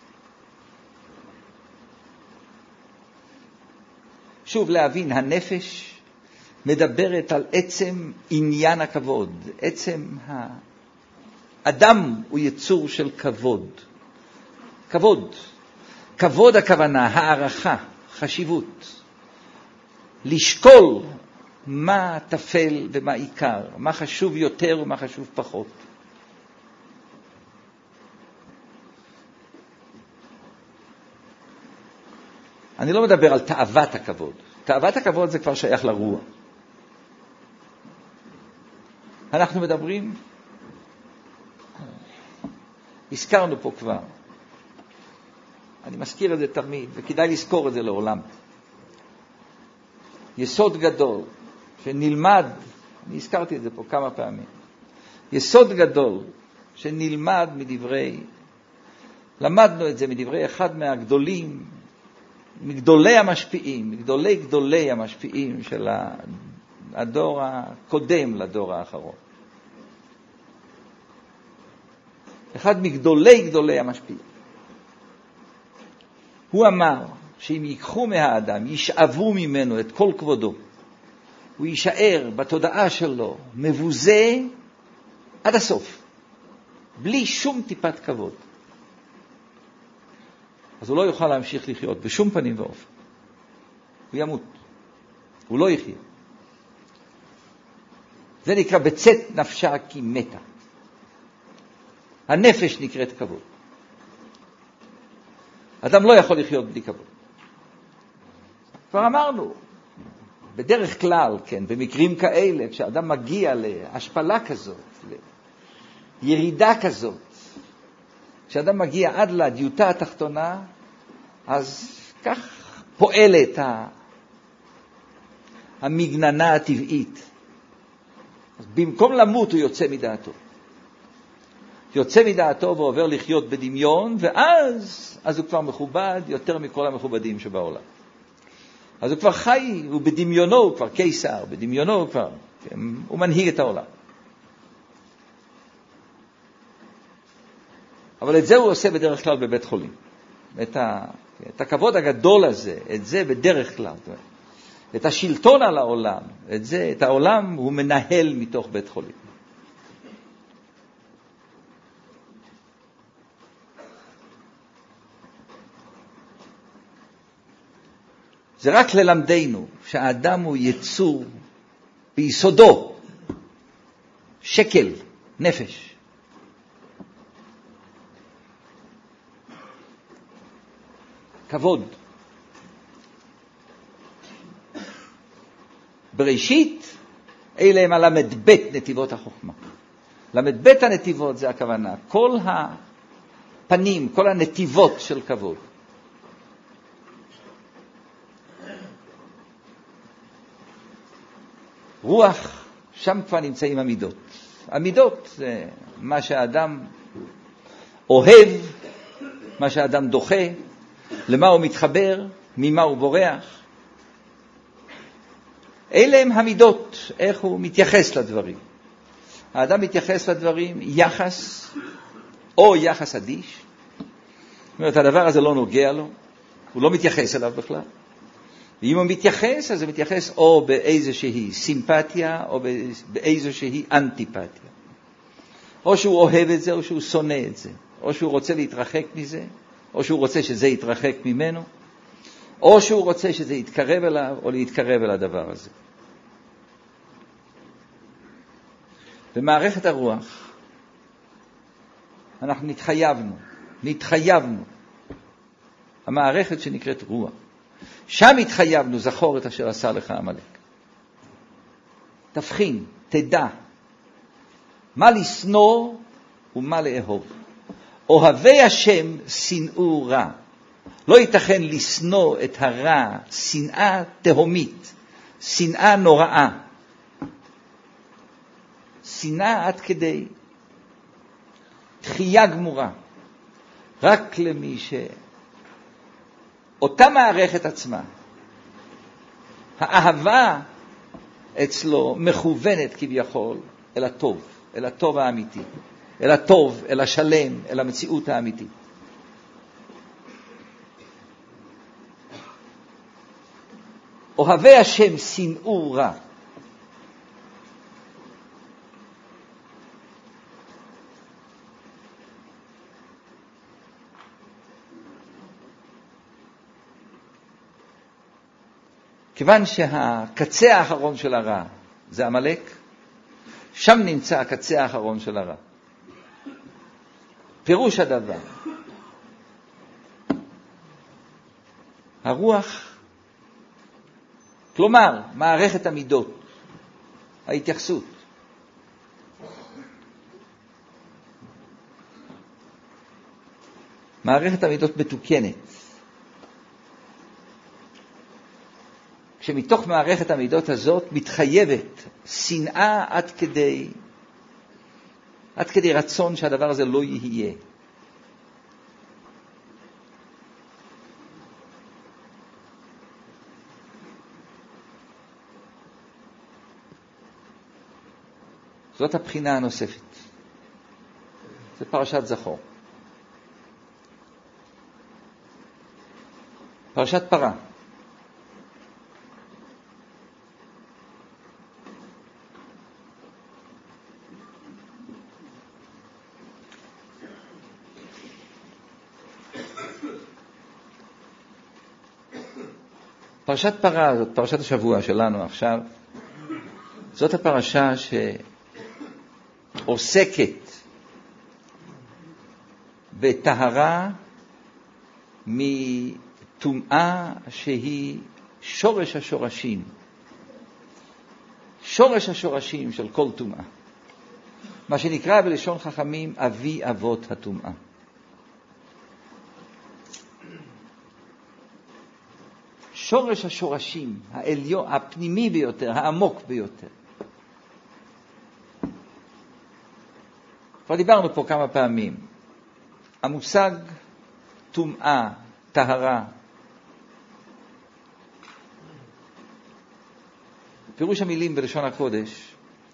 שוב להבין, הנפש מדברת על עצם עניין הכבוד. עצם האדם הוא יצור של כבוד. כבוד. כבוד הכוונה, הערכה, חשיבות. לשקול מה תפל ומה עיקר, מה חשוב יותר ומה חשוב פחות. אני לא מדבר על תאוות הכבוד. תאוות הכבוד זה כבר שייך לרוח. אנחנו מדברים, הזכרנו פה כבר, אני מזכיר את זה תמיד, וכדאי לזכור את זה לעולם. יסוד גדול, שנלמד, אני הזכרתי את זה פה כמה פעמים, יסוד גדול, שנלמד למדנו את זה מדברי אחד מהגדולים, מגדולי המשפיעים, גדולי המשפיעים של הדור הקודם לדור האחרון. אחד מגדולי המשפיעים. הוא אמר שאם ייקחו מהאדם, ישאבו ממנו את כל כבודו, הוא יישאר בתודעה שלו מבוזה עד הסוף, בלי שום טיפת כבוד. אז הוא לא יוכל להמשיך לחיות בשום פנים ואופן. הוא ימות. הוא לא יחיה. זה נקרא בצאת נפשה כי מתה. הנפש נקראת כבוד. אדם לא יכול לחיות בלי כבוד. כבר אמרנו, בדרך כלל, כן, במקרים כאלה, כשאדם מגיע להשפלה כזאת, לירידה כזאת, כשאדם מגיע עד לדיוטה התחתונה, אז כך פועלת המגננה הטבעית. אז במקום למות הוא יוצא מדעתו. יוצא מדעתו ועובר לחיות בדמיון, ואז הוא כבר מכובד יותר מכל המכובדים שבעולם. אז הוא כבר חי, הוא בדמיונו, הוא כבר קיסר, בדמיונו הוא כבר, הוא מנהיג את העולם. אבל את זה הוא עושה בדרך כלל בבית חולים. את הכבוד הגדול הזה, את זה בדרך כלל. את השלטון על העולם, את העולם הוא מנהל מתוך בית חולים. זה רק ללמדנו שהאדם הוא יצור ביסודו, שקל, נפש. כבוד. בראשית אלה הם הלמד בית נתיבות החוכמה. למד בית הנתיבות זה הכוונה, כל הפנים, כל הנתיבות של כבוד. רוח, שם כבר נמצאים המידות. המידות זה מה שהאדם אוהב, מה שהאדם דוחה, למה הוא מתחבר, ממה הוא בורח. אלה הם המידות, איך הוא מתייחס לדברים. האדם מתייחס לדברים יחס, או יחס אדיש. זאת אומרת, הדבר הזה לא נוגע לו, הוא לא מתייחס אליו בכלל. ואם הוא מתייחס, אז הוא מתייחס או באיזושהי סימפתיה, או באיזושהי אנטיפתיה. או שהוא אוהב את זה, או שהוא שונא את זה. או שהוא רוצה להתרחק מזה, או שהוא רוצה שזה יתרחק ממנו, או שהוא רוצה שזה יתקרב אליו, או להתקרב אל הדבר הזה. במערכת הרוח, אנחנו נתחייבנו. המערכת שנקראת רוח. שם התחייבנו, זכור את אשר עשה לך עמלק. תבחין, תדע, מה לשנוא ומה לאהוב. אוהבי השם שנאו רע. לא ייתכן לשנוא את הרע, שנאה תהומית, שנאה נוראה. שנאה עד כדי דחייה גמורה. רק למי אותה מערכת עצמה, האהבה אצלו מכוונת כביכול אל הטוב, אל הטוב האמיתי, אל הטוב, אל השלם, אל המציאות האמיתית. אוהבי השם שנאו רע. כיוון שהקצה האחרון של הרע זה עמלק, שם נמצא הקצה האחרון של הרע. פירוש הדבר, הרוח, כלומר מערכת המידות, ההתייחסות, מערכת המידות מתוקנת. כשמתוך מערכת המידות הזאת מתחייבת שנאה עד כדי רצון שהדבר הזה לא יהיה. זאת הבחינה הנוספת. זה פרשת זכור. פרשת פרה. פרשת פרה, זאת פרשת השבוע שלנו עכשיו, זאת הפרשה שעוסקת בטהרה מטומאה שהיא שורש השורשים. שורש השורשים של כל טומאה. מה שנקרא בלשון חכמים אבי אבות הטומאה. שורש השורשים, העליון, הפנימי ביותר, העמוק ביותר. כבר דיברנו פה כמה פעמים. המושג טומאה, טהרה. פירוש המילים בלשון הקודש,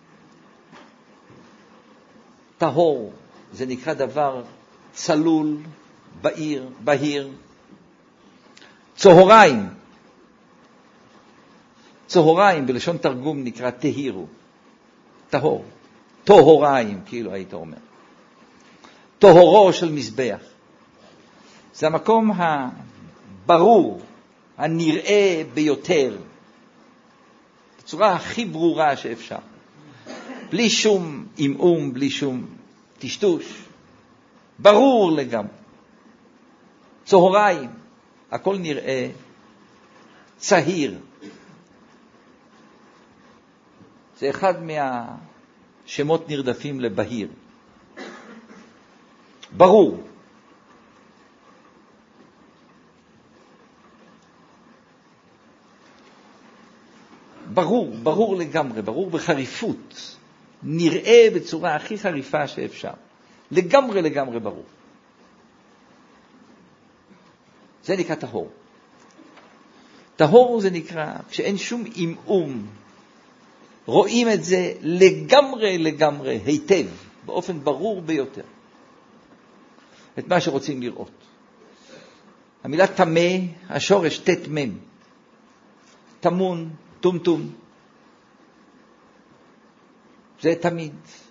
טהור, זה נקרא דבר צלול, בהיר. צהריים. צהריים בלשון תרגום נקרא תהירו, טהור, טהריים כאילו היית אומר. טהורו של מזבח. זה המקום הברור, הנראה ביותר, בצורה הכי ברורה שאפשר. בלי שום עמעום, בלי שום טשטוש. ברור לגמרי. צהריים, הכל נראה צהיר. זה אחד מהשמות נרדפים לבהיר. ברור. ברור לגמרי, ברור בחריפות. נראה בצורה הכי חריפה שאפשר. לגמרי ברור. זה נקרא טהור. טהור זה נקרא, כשאין שום אימום, רואים את זה לגמרי היטב, באופן ברור ביותר. את מה שרוצים לראות. המילה תמה, השורש תת מם. תמון, טומטום. זה תמיד.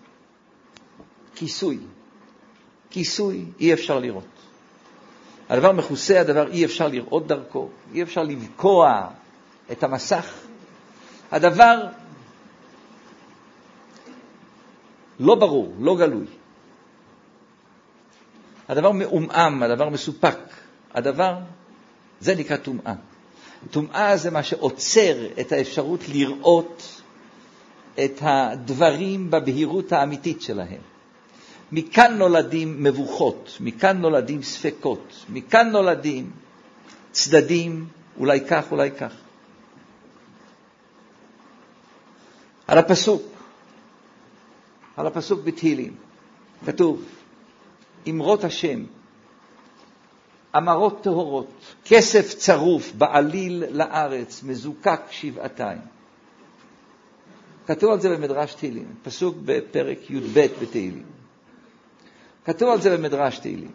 כיסוי אי אפשר לראות. הדבר מכוסה, הדבר אי אפשר לראות דרכו. אי אפשר לבקוע את המסך. הדבר לא ברור, לא גלוי. הדבר מאומם, הדבר מסופק. הדבר, זה נקרא טומאה. טומאה זה מה שעוצר את האפשרות לראות את הדברים בבהירות האמיתית שלהם. מכאן נולדים מבוכות, מכאן נולדים ספקות, מכאן נולדים צדדים, אולי כך, אולי כך. על הפסוק בתהילים, כתוב, אמרות השם, אמרות טהורות, כסף צרוף בעליל לארץ, מזוקק שבעתיים. כתוב על זה במדרש תהילים, פסוק בפרק י"ב בתהילים. כתוב על זה במדרש תהילים.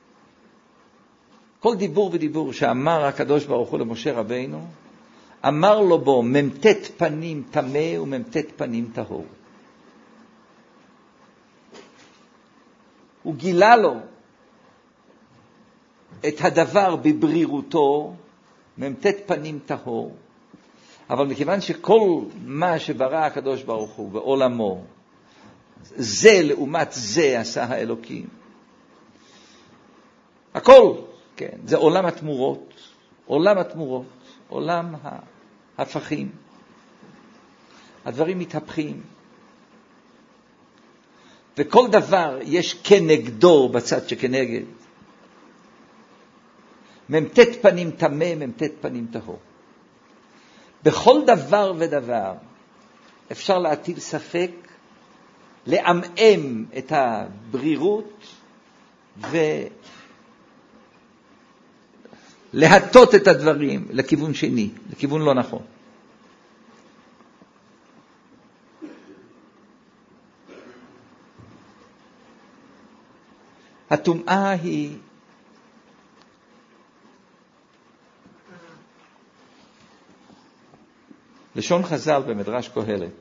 כל דיבור ודיבור שאמר הקדוש ברוך הוא למשה רבינו, אמר לו בו ממתת פנים תמה וממתת פנים טהור. הוא גילה לו את הדבר בברירותו, ממתת פנים טהור, אבל מכיוון שכל מה שברא הקדוש ברוך הוא בעולמו, זה לעומת זה עשה האלוקים. הכל, כן, זה עולם התמורות, עולם ההפכים. הדברים מתהפכים. וכל דבר יש כנגדו בצד שכנגד. ממתת פנים תמה, ממתת פנים טהור. בכל דבר ודבר אפשר להטיל ספק, לעמעם את הברירות ולהטות את הדברים לכיוון שני, לכיוון לא נכון. הטומאה היא לשון חז"ל במדרש קהלת.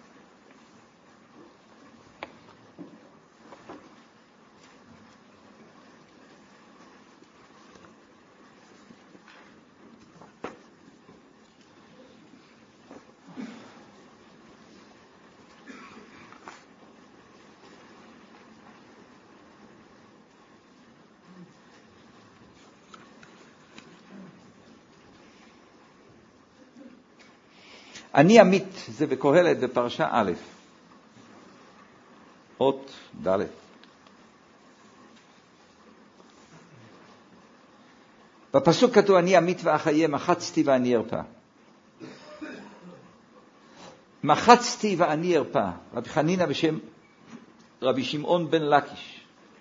אני עמית, זה בקהלת בפרשה א', אות ד'. בפסוק כתוב, אני עמית ואחיה, מחצתי ואני ארפה. מחצתי ואני ארפה. רבי חנינא בשם רבי שמעון בן לקיש.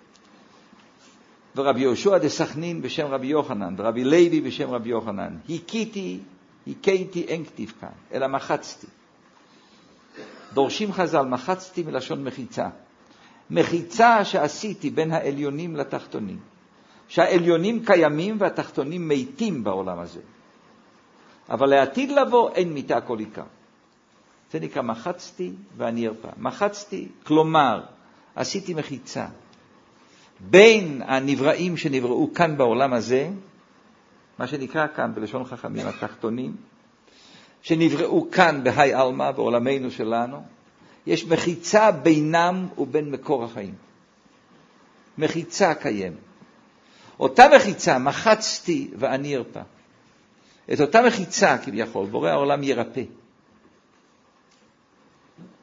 ורבי יהושע דסכנין בשם רבי יוחנן. ורבי לוי בשם רבי יוחנן. הכיתי אין כתיב כאן, אלא מחצתי. דורשים חז"ל, מחצתי מלשון מחיצה. מחיצה שעשיתי בין העליונים לתחתונים. שהעליונים קיימים והתחתונים מתים בעולם הזה. אבל לעתיד לבוא אין מיתה כל עיקר. זה נקרא מחצתי ואני ארפה. מחצתי, כלומר, עשיתי מחיצה. בין הנבראים שנבראו כאן בעולם הזה, מה שנקרא כאן בלשון חכמים התחתונים, שנבראו כאן בהי אלמה, בעולמנו שלנו, יש מחיצה בינם ובין מקור החיים. מחיצה קיימת. אותה מחיצה, מחצתי ואני ארפה. את אותה מחיצה כביכול, בורא העולם ירפא.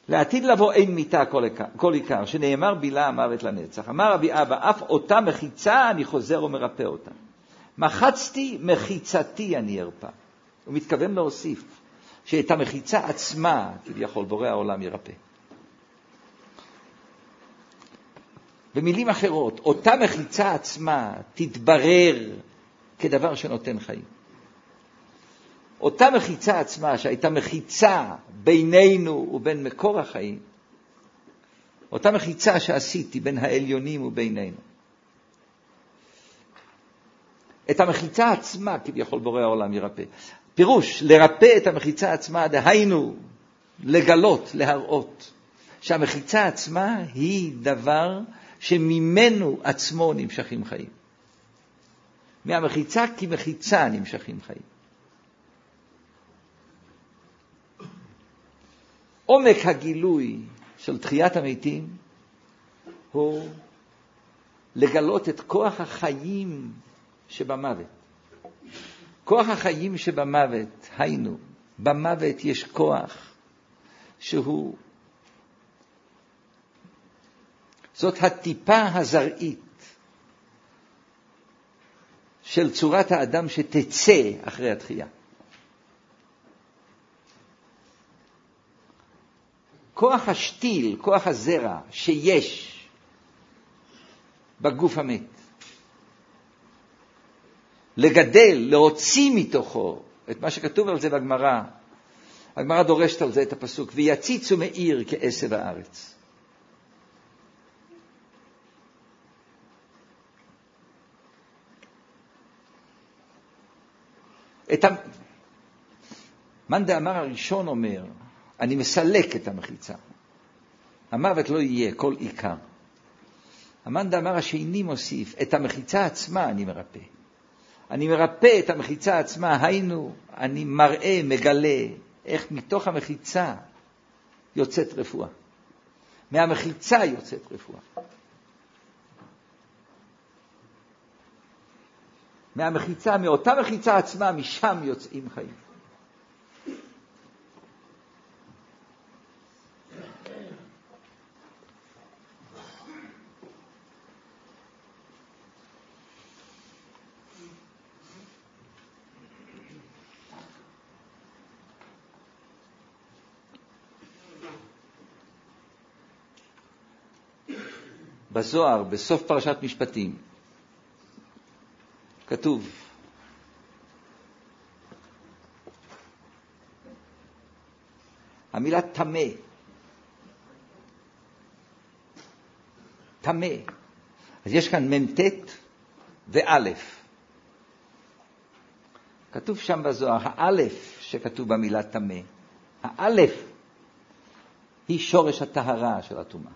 לעתיד לבוא אין מיתה כל עיקר, שנאמר בילה המוות לנצח. אמר רבי אבא, אף אותה מחיצה אני חוזר ומרפא אותה. מחצתי מחיצתי אני ארפא. הוא מתכוון להוסיף שאת המחיצה עצמה, כביכול בורא העולם ירפא. במילים אחרות, אותה מחיצה עצמה תתברר כדבר שנותן חיים. אותה מחיצה עצמה שהייתה מחיצה בינינו ובין מקור החיים, אותה מחיצה שעשיתי בין העליונים ובינינו. את המחיצה עצמה כביכול בורא העולם ירפא. פירוש, לרפא את המחיצה עצמה, דהיינו, לגלות, להראות, שהמחיצה עצמה היא דבר שממנו עצמו נמשכים חיים. מהמחיצה כמחיצה נמשכים חיים. עומק הגילוי של תחיית המתים הוא לגלות את כוח החיים שבמוות. כוח החיים שבמוות, היינו, במוות יש כוח שהוא, זאת הטיפה הזרעית של צורת האדם שתצא אחרי התחייה. כוח השתיל, כוח הזרע שיש בגוף המת, לגדל, להוציא מתוכו את מה שכתוב על זה בגמרא. הגמרא דורשת על זה את הפסוק, ויציצו מאיר כעשב הארץ. מאן דאמר הראשון אומר, אני מסלק את המחיצה. המוות לא יהיה כל עיקר. מאן דאמר השני מוסיף, את המחיצה עצמה אני מרפא. אני מרפא את המחיצה עצמה, היינו, אני מראה, מגלה, איך מתוך המחיצה יוצאת רפואה. מהמחיצה יוצאת רפואה. מהמחיצה, מאותה מחיצה עצמה, משם יוצאים חיים. בזוהר, בסוף פרשת משפטים, כתוב, המילה תמה, תמה. אז יש כאן ממתת ואלף. כתוב שם בזוהר, האלף שכתוב במילה תמה, האלף היא שורש הטהרה של הטומאה.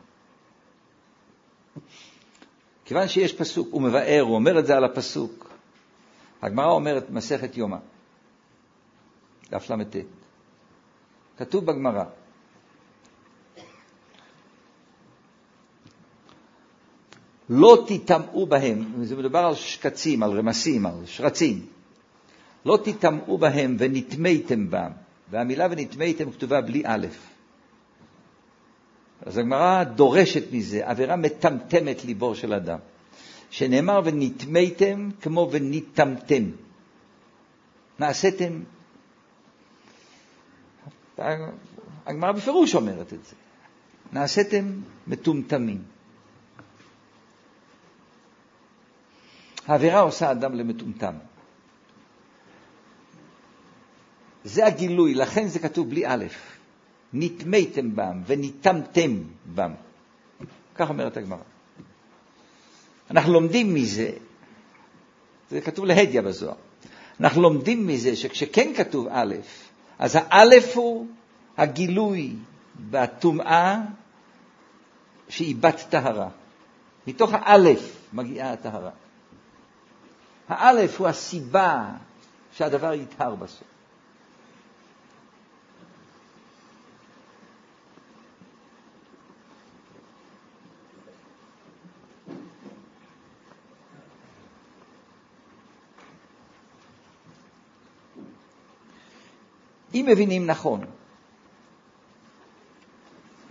כיוון שיש פסוק, הוא מבאר, הוא אומר את זה על הפסוק. הגמרא אומרת מסכת יומא, דף ל"ט. כתוב בגמרא, לא תטמאו בהם, זה מדובר על שקצים, על רמסים, על שרצים. לא תטמאו בהם ונטמאתם בם. והמילה ונטמאתם כתובה בלי א'. אז הגמרא דורשת מזה, עבירה מטמטמת ליבו של אדם. שנאמר ונטמאתם כמו ונטמתם. נעשיתם. הגמרא בפירוש אומרת את זה. נעשיתם מטומטמים. העבירה עושה אדם למטומטם. זה הגילוי, לכן זה כתוב בלי א'. נטמאתם בם ונטמתם בם. כך אומרת הגמרא. אנחנו לומדים מזה, זה כתוב להדיא בזוהר, אנחנו לומדים מזה שכשכן כתוב א', אז האלף הוא הגילוי בטומאה שהיא בת טהרה. מתוך האלף מגיעה הטהרה. האלף הוא הסיבה שהדבר יטהר בסוף. אם מבינים נכון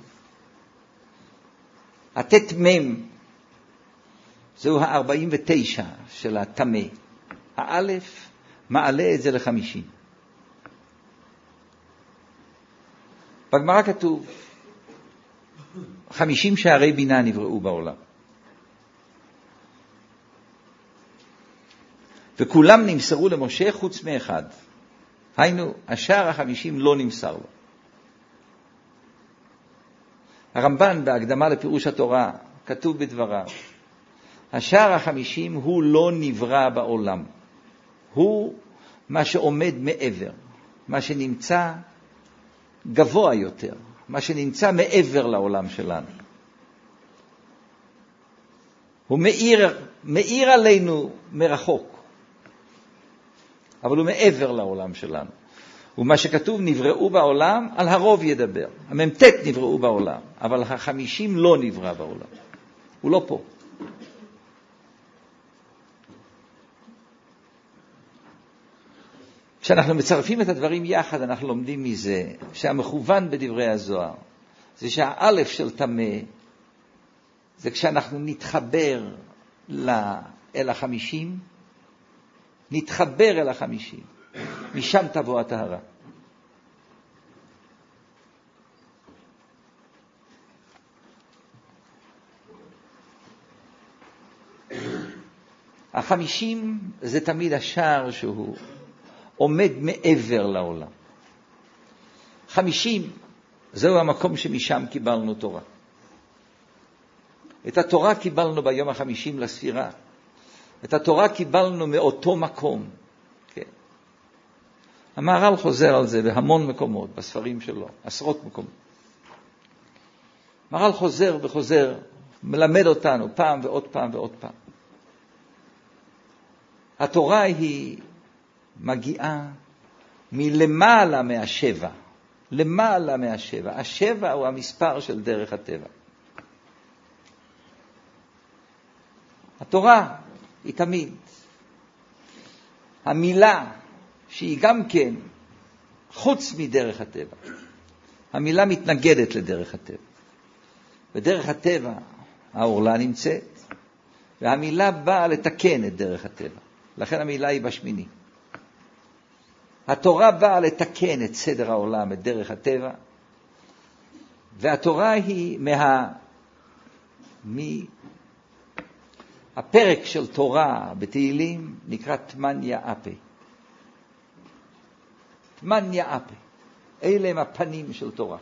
התת מם, זהו ה-49 של התמה. האלף מעלה את זה ל-50. בגמרא כתוב, 50 שערי בינה נבראו בעולם. וכולם נמסרו למשה חוץ מאחד. היינו, השער ה-50 לא נמסר לו. הרמב"ן בהקדמה לפירוש התורה כתוב בדבריו, השער ה-50 הוא לא נברא בעולם. הוא מה שעומד מעבר, מה שנמצא גבוה יותר, מה שנמצא מעבר לעולם שלנו. הוא מאיר עלינו מרחוק, אבל הוא מעבר לעולם שלנו. ומה שכתוב נבראו בעולם, על הרוב ידבר. הממתת נבראו בעולם, אבל ה-50 לא נברא בעולם. הוא לא פה. כשאנחנו מצרפים את הדברים יחד, אנחנו לומדים מזה שהמכוון בדברי הזוהר, זה שהאלף של תמה, זה כשאנחנו נתחבר אל ה-50, נתחבר אל ה-50, משם תבוא הטהרה. ה-50 זה תמיד השער שהוא עומד מעבר לעולם. 50 זהו המקום שמשם קיבלנו תורה. את התורה קיבלנו ביום ה-50 לספירה. את התורה קיבלנו מאותו מקום. כן. המהר"ל חוזר על זה בהמון מקומות, בספרים שלו, עשרות מקומות. המהר"ל חוזר וחוזר, מלמד אותנו פעם ועוד פעם ועוד פעם. התורה היא מגיעה מלמעלה מהשבע. למעלה מהשבע. השבע הוא המספר של דרך הטבע. התורה היא תמיד המילה שהיא גם כן חוץ מדרך הטבע. המילה מתנגדת לדרך הטבע. בדרך הטבע העורלה נמצאת, והמילה באה לתקן את דרך הטבע. לכן המילה היא בשמיני. התורה באה לתקן את סדר העולם, את דרך הטבע, והתורה היא הפרק של תורה בתהילים נקרא תמניה אפה. תמניה אפה. אלה הם הפנים של תורה.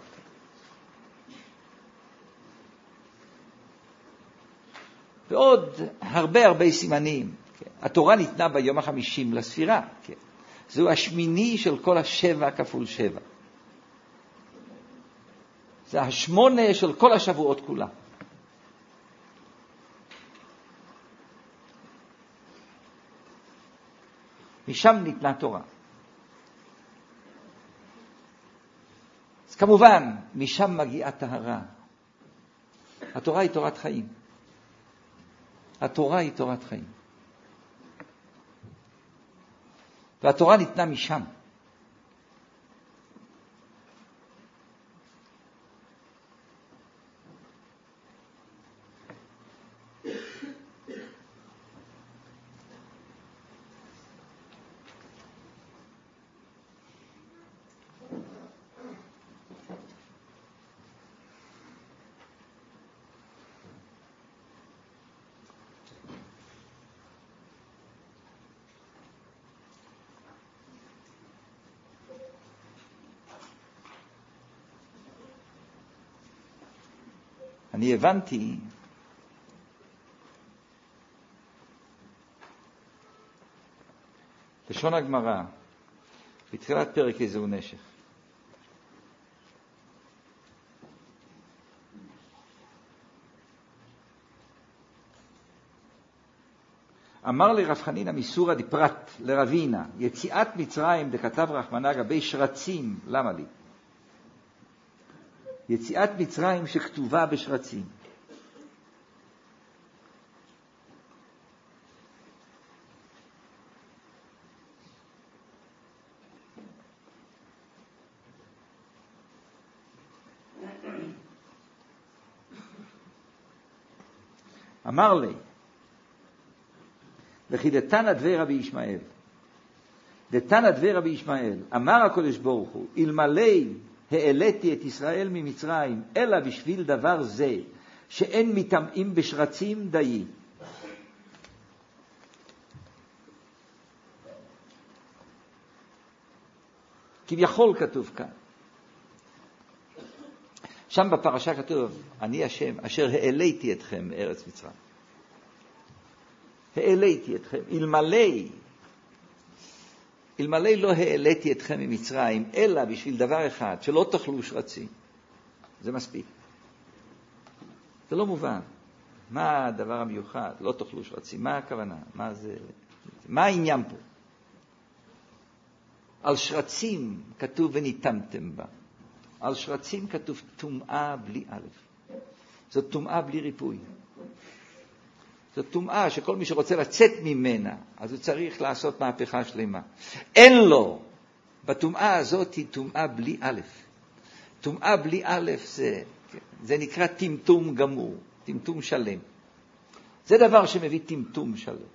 ועוד הרבה סימנים. התורה ניתנה ביום ה-50 לספירה. זהו השמיני של כל השבע כפול שבע. זה השמונה של כל השבועות כולה. משם ניתנה תורה. אז כמובן, משם מגיעה טהרה. התורה היא תורת חיים. התורה היא תורת חיים. והתורה ניתנה משם. אני הבנתי לשון הגמרא בתחילת פרק איזהו נשך. אמר לרב חנינא מסורא דפרת לרבינה, יציאת מצרים דכתב רחמנא גבי שרצים, למה לי? יציאת מצרים שכתובה בשרצים. אמר לי, וכי דתנא דבי רבי ישמעאל, דתנא דבי רבי ישמעאל, אמר הקדוש ברוך הוא, אלמלא העליתי את ישראל ממצרים, אלא בשביל דבר זה, שאין מטמאים בשרצים דיי. כביכול כתוב כאן. שם בפרשה כתוב, אני השם אשר העליתי אתכם מארץ מצרים. העליתי אתכם. אלמלא לא העליתי אתכם ממצרים, אלא בשביל דבר אחד, שלא תאכלו שרצים. זה מספיק. זה לא מובן. מה הדבר המיוחד? לא תאכלו שרצים. מה הכוונה? מה העניין פה? על שרצים כתוב וניתמתם בה. על שרצים כתוב טומאה בלי א'. זאת טומאה בלי ריפוי. זאת טומאה שכל מי שרוצה לצאת ממנה, אז הוא צריך לעשות מהפכה שלמה. אין לו. בטומאה הזאת היא טומאה בלי א'. טומאה בלי א' זה נקרא טמטום גמור, טמטום שלם. זה דבר שמביא טמטום שלם.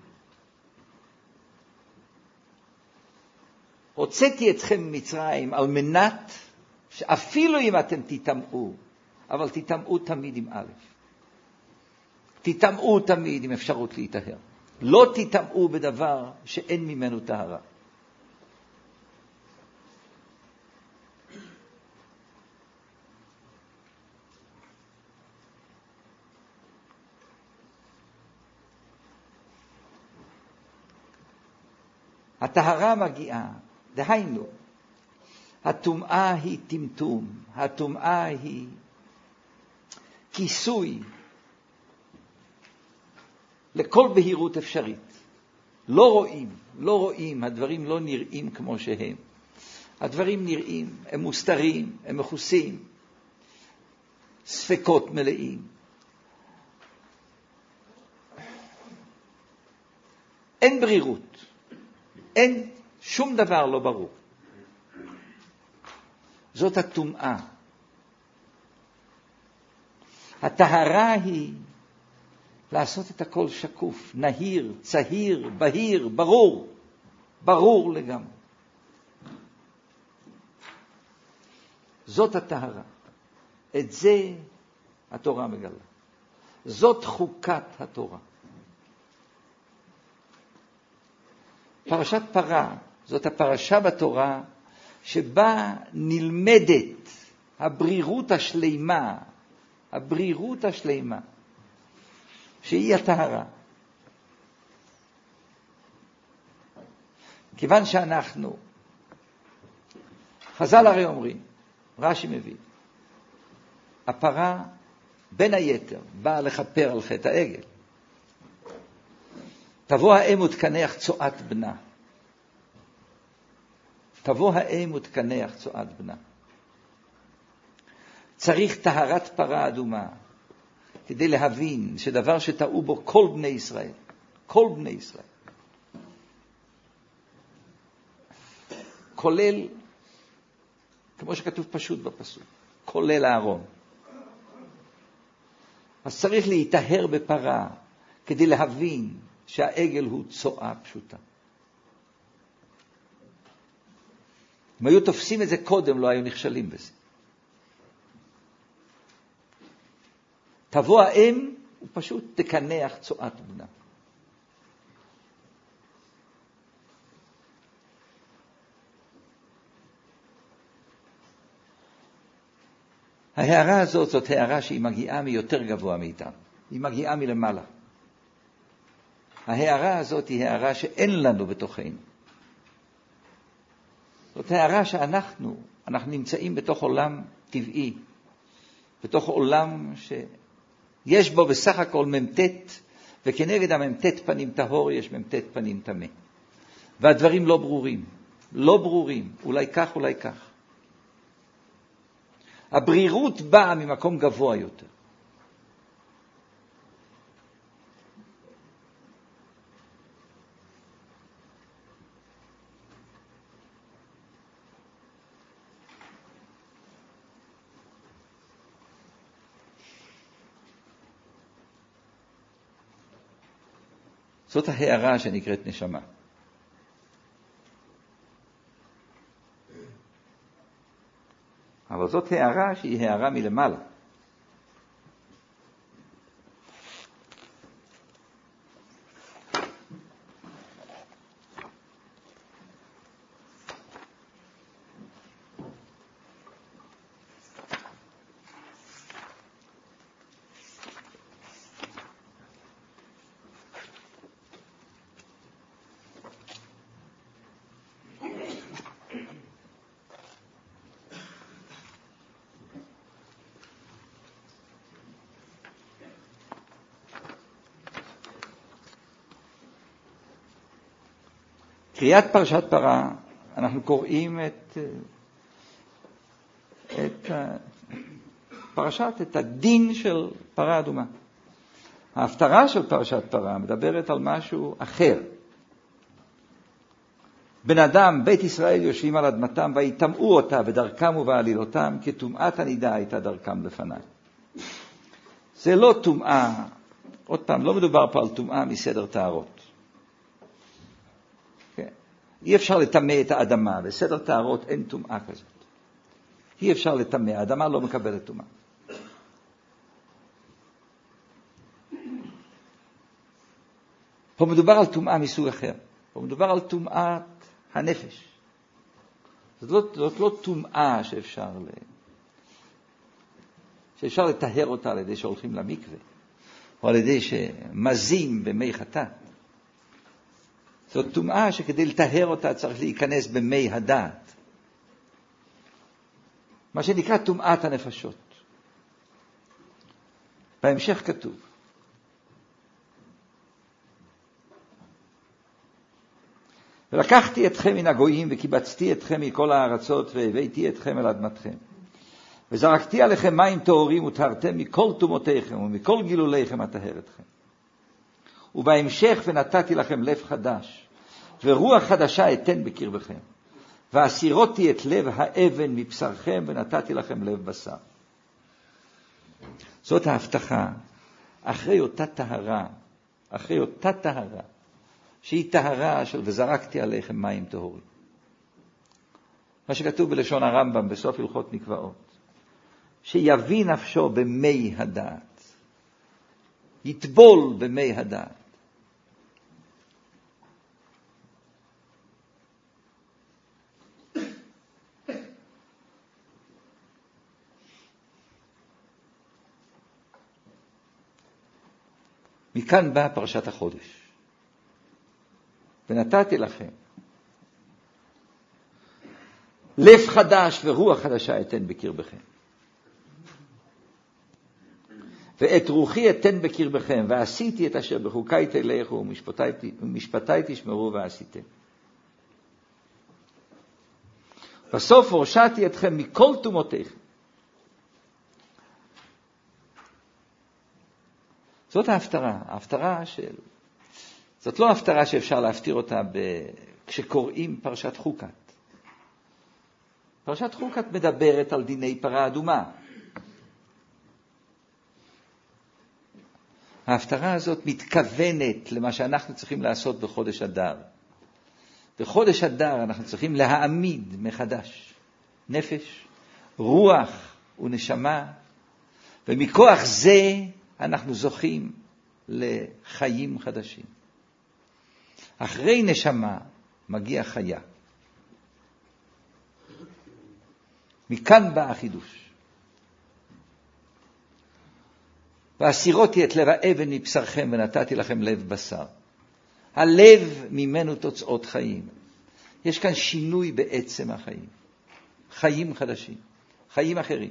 הוצאתי אתכם ממצרים על מנת שאפילו אם אתם תטמאו, אבל תטמאו תמיד עם א'. תטמאו תמיד עם אפשרות להיטהר. לא תטמאו בדבר שאין ממנו טהרה. הטהרה מגיעה, דהיינו, הטומאה היא טמטום, הטומאה היא כיסוי לכל בהירות אפשרית. לא רואים, הדברים לא נראים כמו שהם. הדברים נראים, הם מוסתרים, הם מכוסים, ספקות מלאים. אין ברירות, אין שום דבר לא ברור. זאת הטומאה. הטהרה היא לעשות את הכל שקוף, נהיר, צהיר, בהיר, ברור לגמרי. זאת הטהרה. את זה התורה מגלה. זאת חוקת התורה. פרשת פרה, זאת הפרשה בתורה שבה נלמדת הברירות השלימה, שהיא הטהרה. כיוון שאנחנו, חז"ל הרי אומרים, רש"י מביא, הפרה בין היתר באה לכפר על חטא העגל. תבוא האם ותקנח צואת בנה. תבוא האם ותקנח צואת בנה. צריך טהרת פרה אדומה כדי להבין שדבר שטעו בו כל בני ישראל, כולל, כמו שכתוב פשוט בפסוק, כולל הארון. אז צריך להיטהר בפרה כדי להבין שהעגל הוא צואה פשוטה. אם היו תופסים את זה קודם, לא היו נכשלים בזה. תבוא האם ופשוט תקנח צואת בנה. ההערה הזאת, זאת הערה שהיא מגיעה מיותר גבוה מאיתנו. היא מגיעה מלמעלה. ההערה הזאת היא הערה שאין לנו בתוכנו. זאת הערה שאנחנו נמצאים בתוך עולם טבעי, בתוך עולם שיש בו בסך הכל ממתת, וכנגד הממתת פנים טהור יש ממתת פנים טמא. והדברים לא ברורים, אולי כך, אולי כך. הברירות באה ממקום גבוה יותר. זאת ההערה שנקראת נשמה. אבל זאת הערה שהיא הערה מלמעלה. קריאת פרשת פרה, אנחנו קוראים את הדין של פרה אדומה. ההפטרה של פרשת פרה מדברת על משהו אחר. בן אדם, בית ישראל יושבים על אדמתם ויטמאו אותה בדרכם ובעלילותם, כטומאת הנידה הייתה דרכם לפניי. זה לא טומאה, עוד פעם, לא מדובר פה על טומאה מסדר טהרות. אי אפשר לטמא את האדמה, בסדר טהרות אין טומאה כזאת. אי אפשר לטמא, האדמה לא מקבלת טומאה. פה מדובר על טומאה מסוג אחר. פה מדובר על טומאת הנפש. זאת לא טומאה שאפשר לטהר אותה על ידי שהולכים למקווה, או על ידי שמזים במי חטאת. זאת טומאה שכדי לטהר אותה צריך להיכנס במי הדעת. מה שנקרא טומאת הנפשות. בהמשך כתוב, ולקחתי אתכם מן הגויים וקיבצתי אתכם מכל הארצות והבאתי אתכם אל אדמתכם. וזרקתי עליכם מים טהורים וטהרתם מכל טומאותיכם ומכל גילוליכם אטהר אתכם. ובהמשך ונתתי לכם לב חדש, ורוח חדשה אתן בקרבכם. והסירותי את לב האבן מבשרכם ונתתי לכם לב בשר. זאת ההבטחה אחרי אותה טהרה, שהיא טהרה של וזרקתי עליכם מים טהורים. מה שכתוב בלשון הרמב"ם בסוף הלכות מקוואות, שיביא נפשו במי הדעת, יטבול במי הדעת. מכאן באה פרשת החודש. ונתתי לכם לב חדש ורוח חדשה אתן בקרבכם. ואת רוחי אתן בקרבכם, ועשיתי את אשר בחוקי תלכו ומשפטי תשמרו ועשיתם. בסוף הורשעתי אתכם מכל טומאותיכם. זאת ההפטרה זאת לא ההפטרה שאפשר להפטיר אותה כשקוראים פרשת חוקת. פרשת חוקת מדברת על דיני פרה אדומה. ההפטרה הזאת מתכוונת למה שאנחנו צריכים לעשות בחודש אדר. בחודש אדר אנחנו צריכים להעמיד מחדש נפש, רוח ונשמה, ומכוח זה אנחנו זוכים לחיים חדשים. אחרי נשמה מגיע חיה. מכאן בא החידוש. והסירותי את לב האבן מבשרכם ונתתי לכם לב בשר. הלב ממנו תוצאות חיים. יש כאן שינוי בעצם החיים. חיים חדשים. חיים אחרים.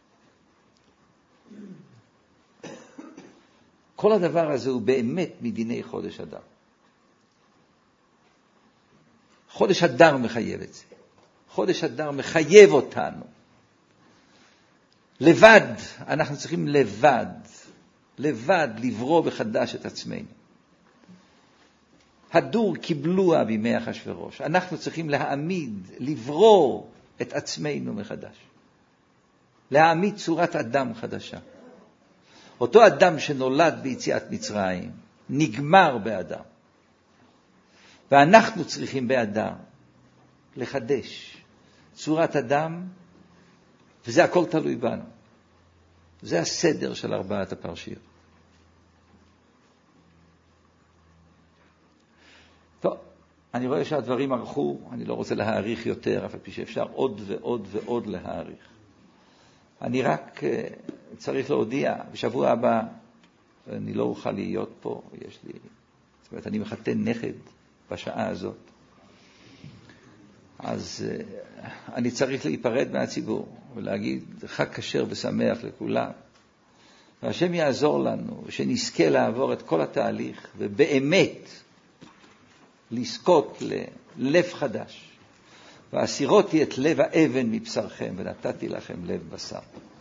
כל הדבר הזה הוא באמת מדיני חודש אדר. חודש אדר מחייב את זה. חודש אדר מחייב אותנו. לבד, אנחנו צריכים לבד לברוא בחדש את עצמנו. הדור קיבלוה בימי אחשוורוש. אנחנו צריכים לברוא את עצמנו מחדש. להעמיד צורת אדם חדשה. אותו אדם שנולד ביציאת מצרים, נגמר באדם. ואנחנו צריכים באדר לחדש צורת אדם, וזה הכל תלוי בנו. זה הסדר של 4 הפרשיות. טוב, אני רואה שהדברים ערכו, אני לא רוצה להאריך יותר, אף על פי שאפשר עוד ועוד ועוד להאריך. אני רק צריך להודיע, בשבוע הבא אני לא אוכל להיות פה, זאת אומרת, אני מחתן נכד בשעה הזאת. אז אני צריך להיפרד מהציבור ולהגיד חג כשר ושמח לכולם. והשם יעזור לנו ושנזכה לעבור את כל התהליך ובאמת לזכות ללב חדש. והסירותי את לב האבן מבשרכם ונתתי לכם לב בשר.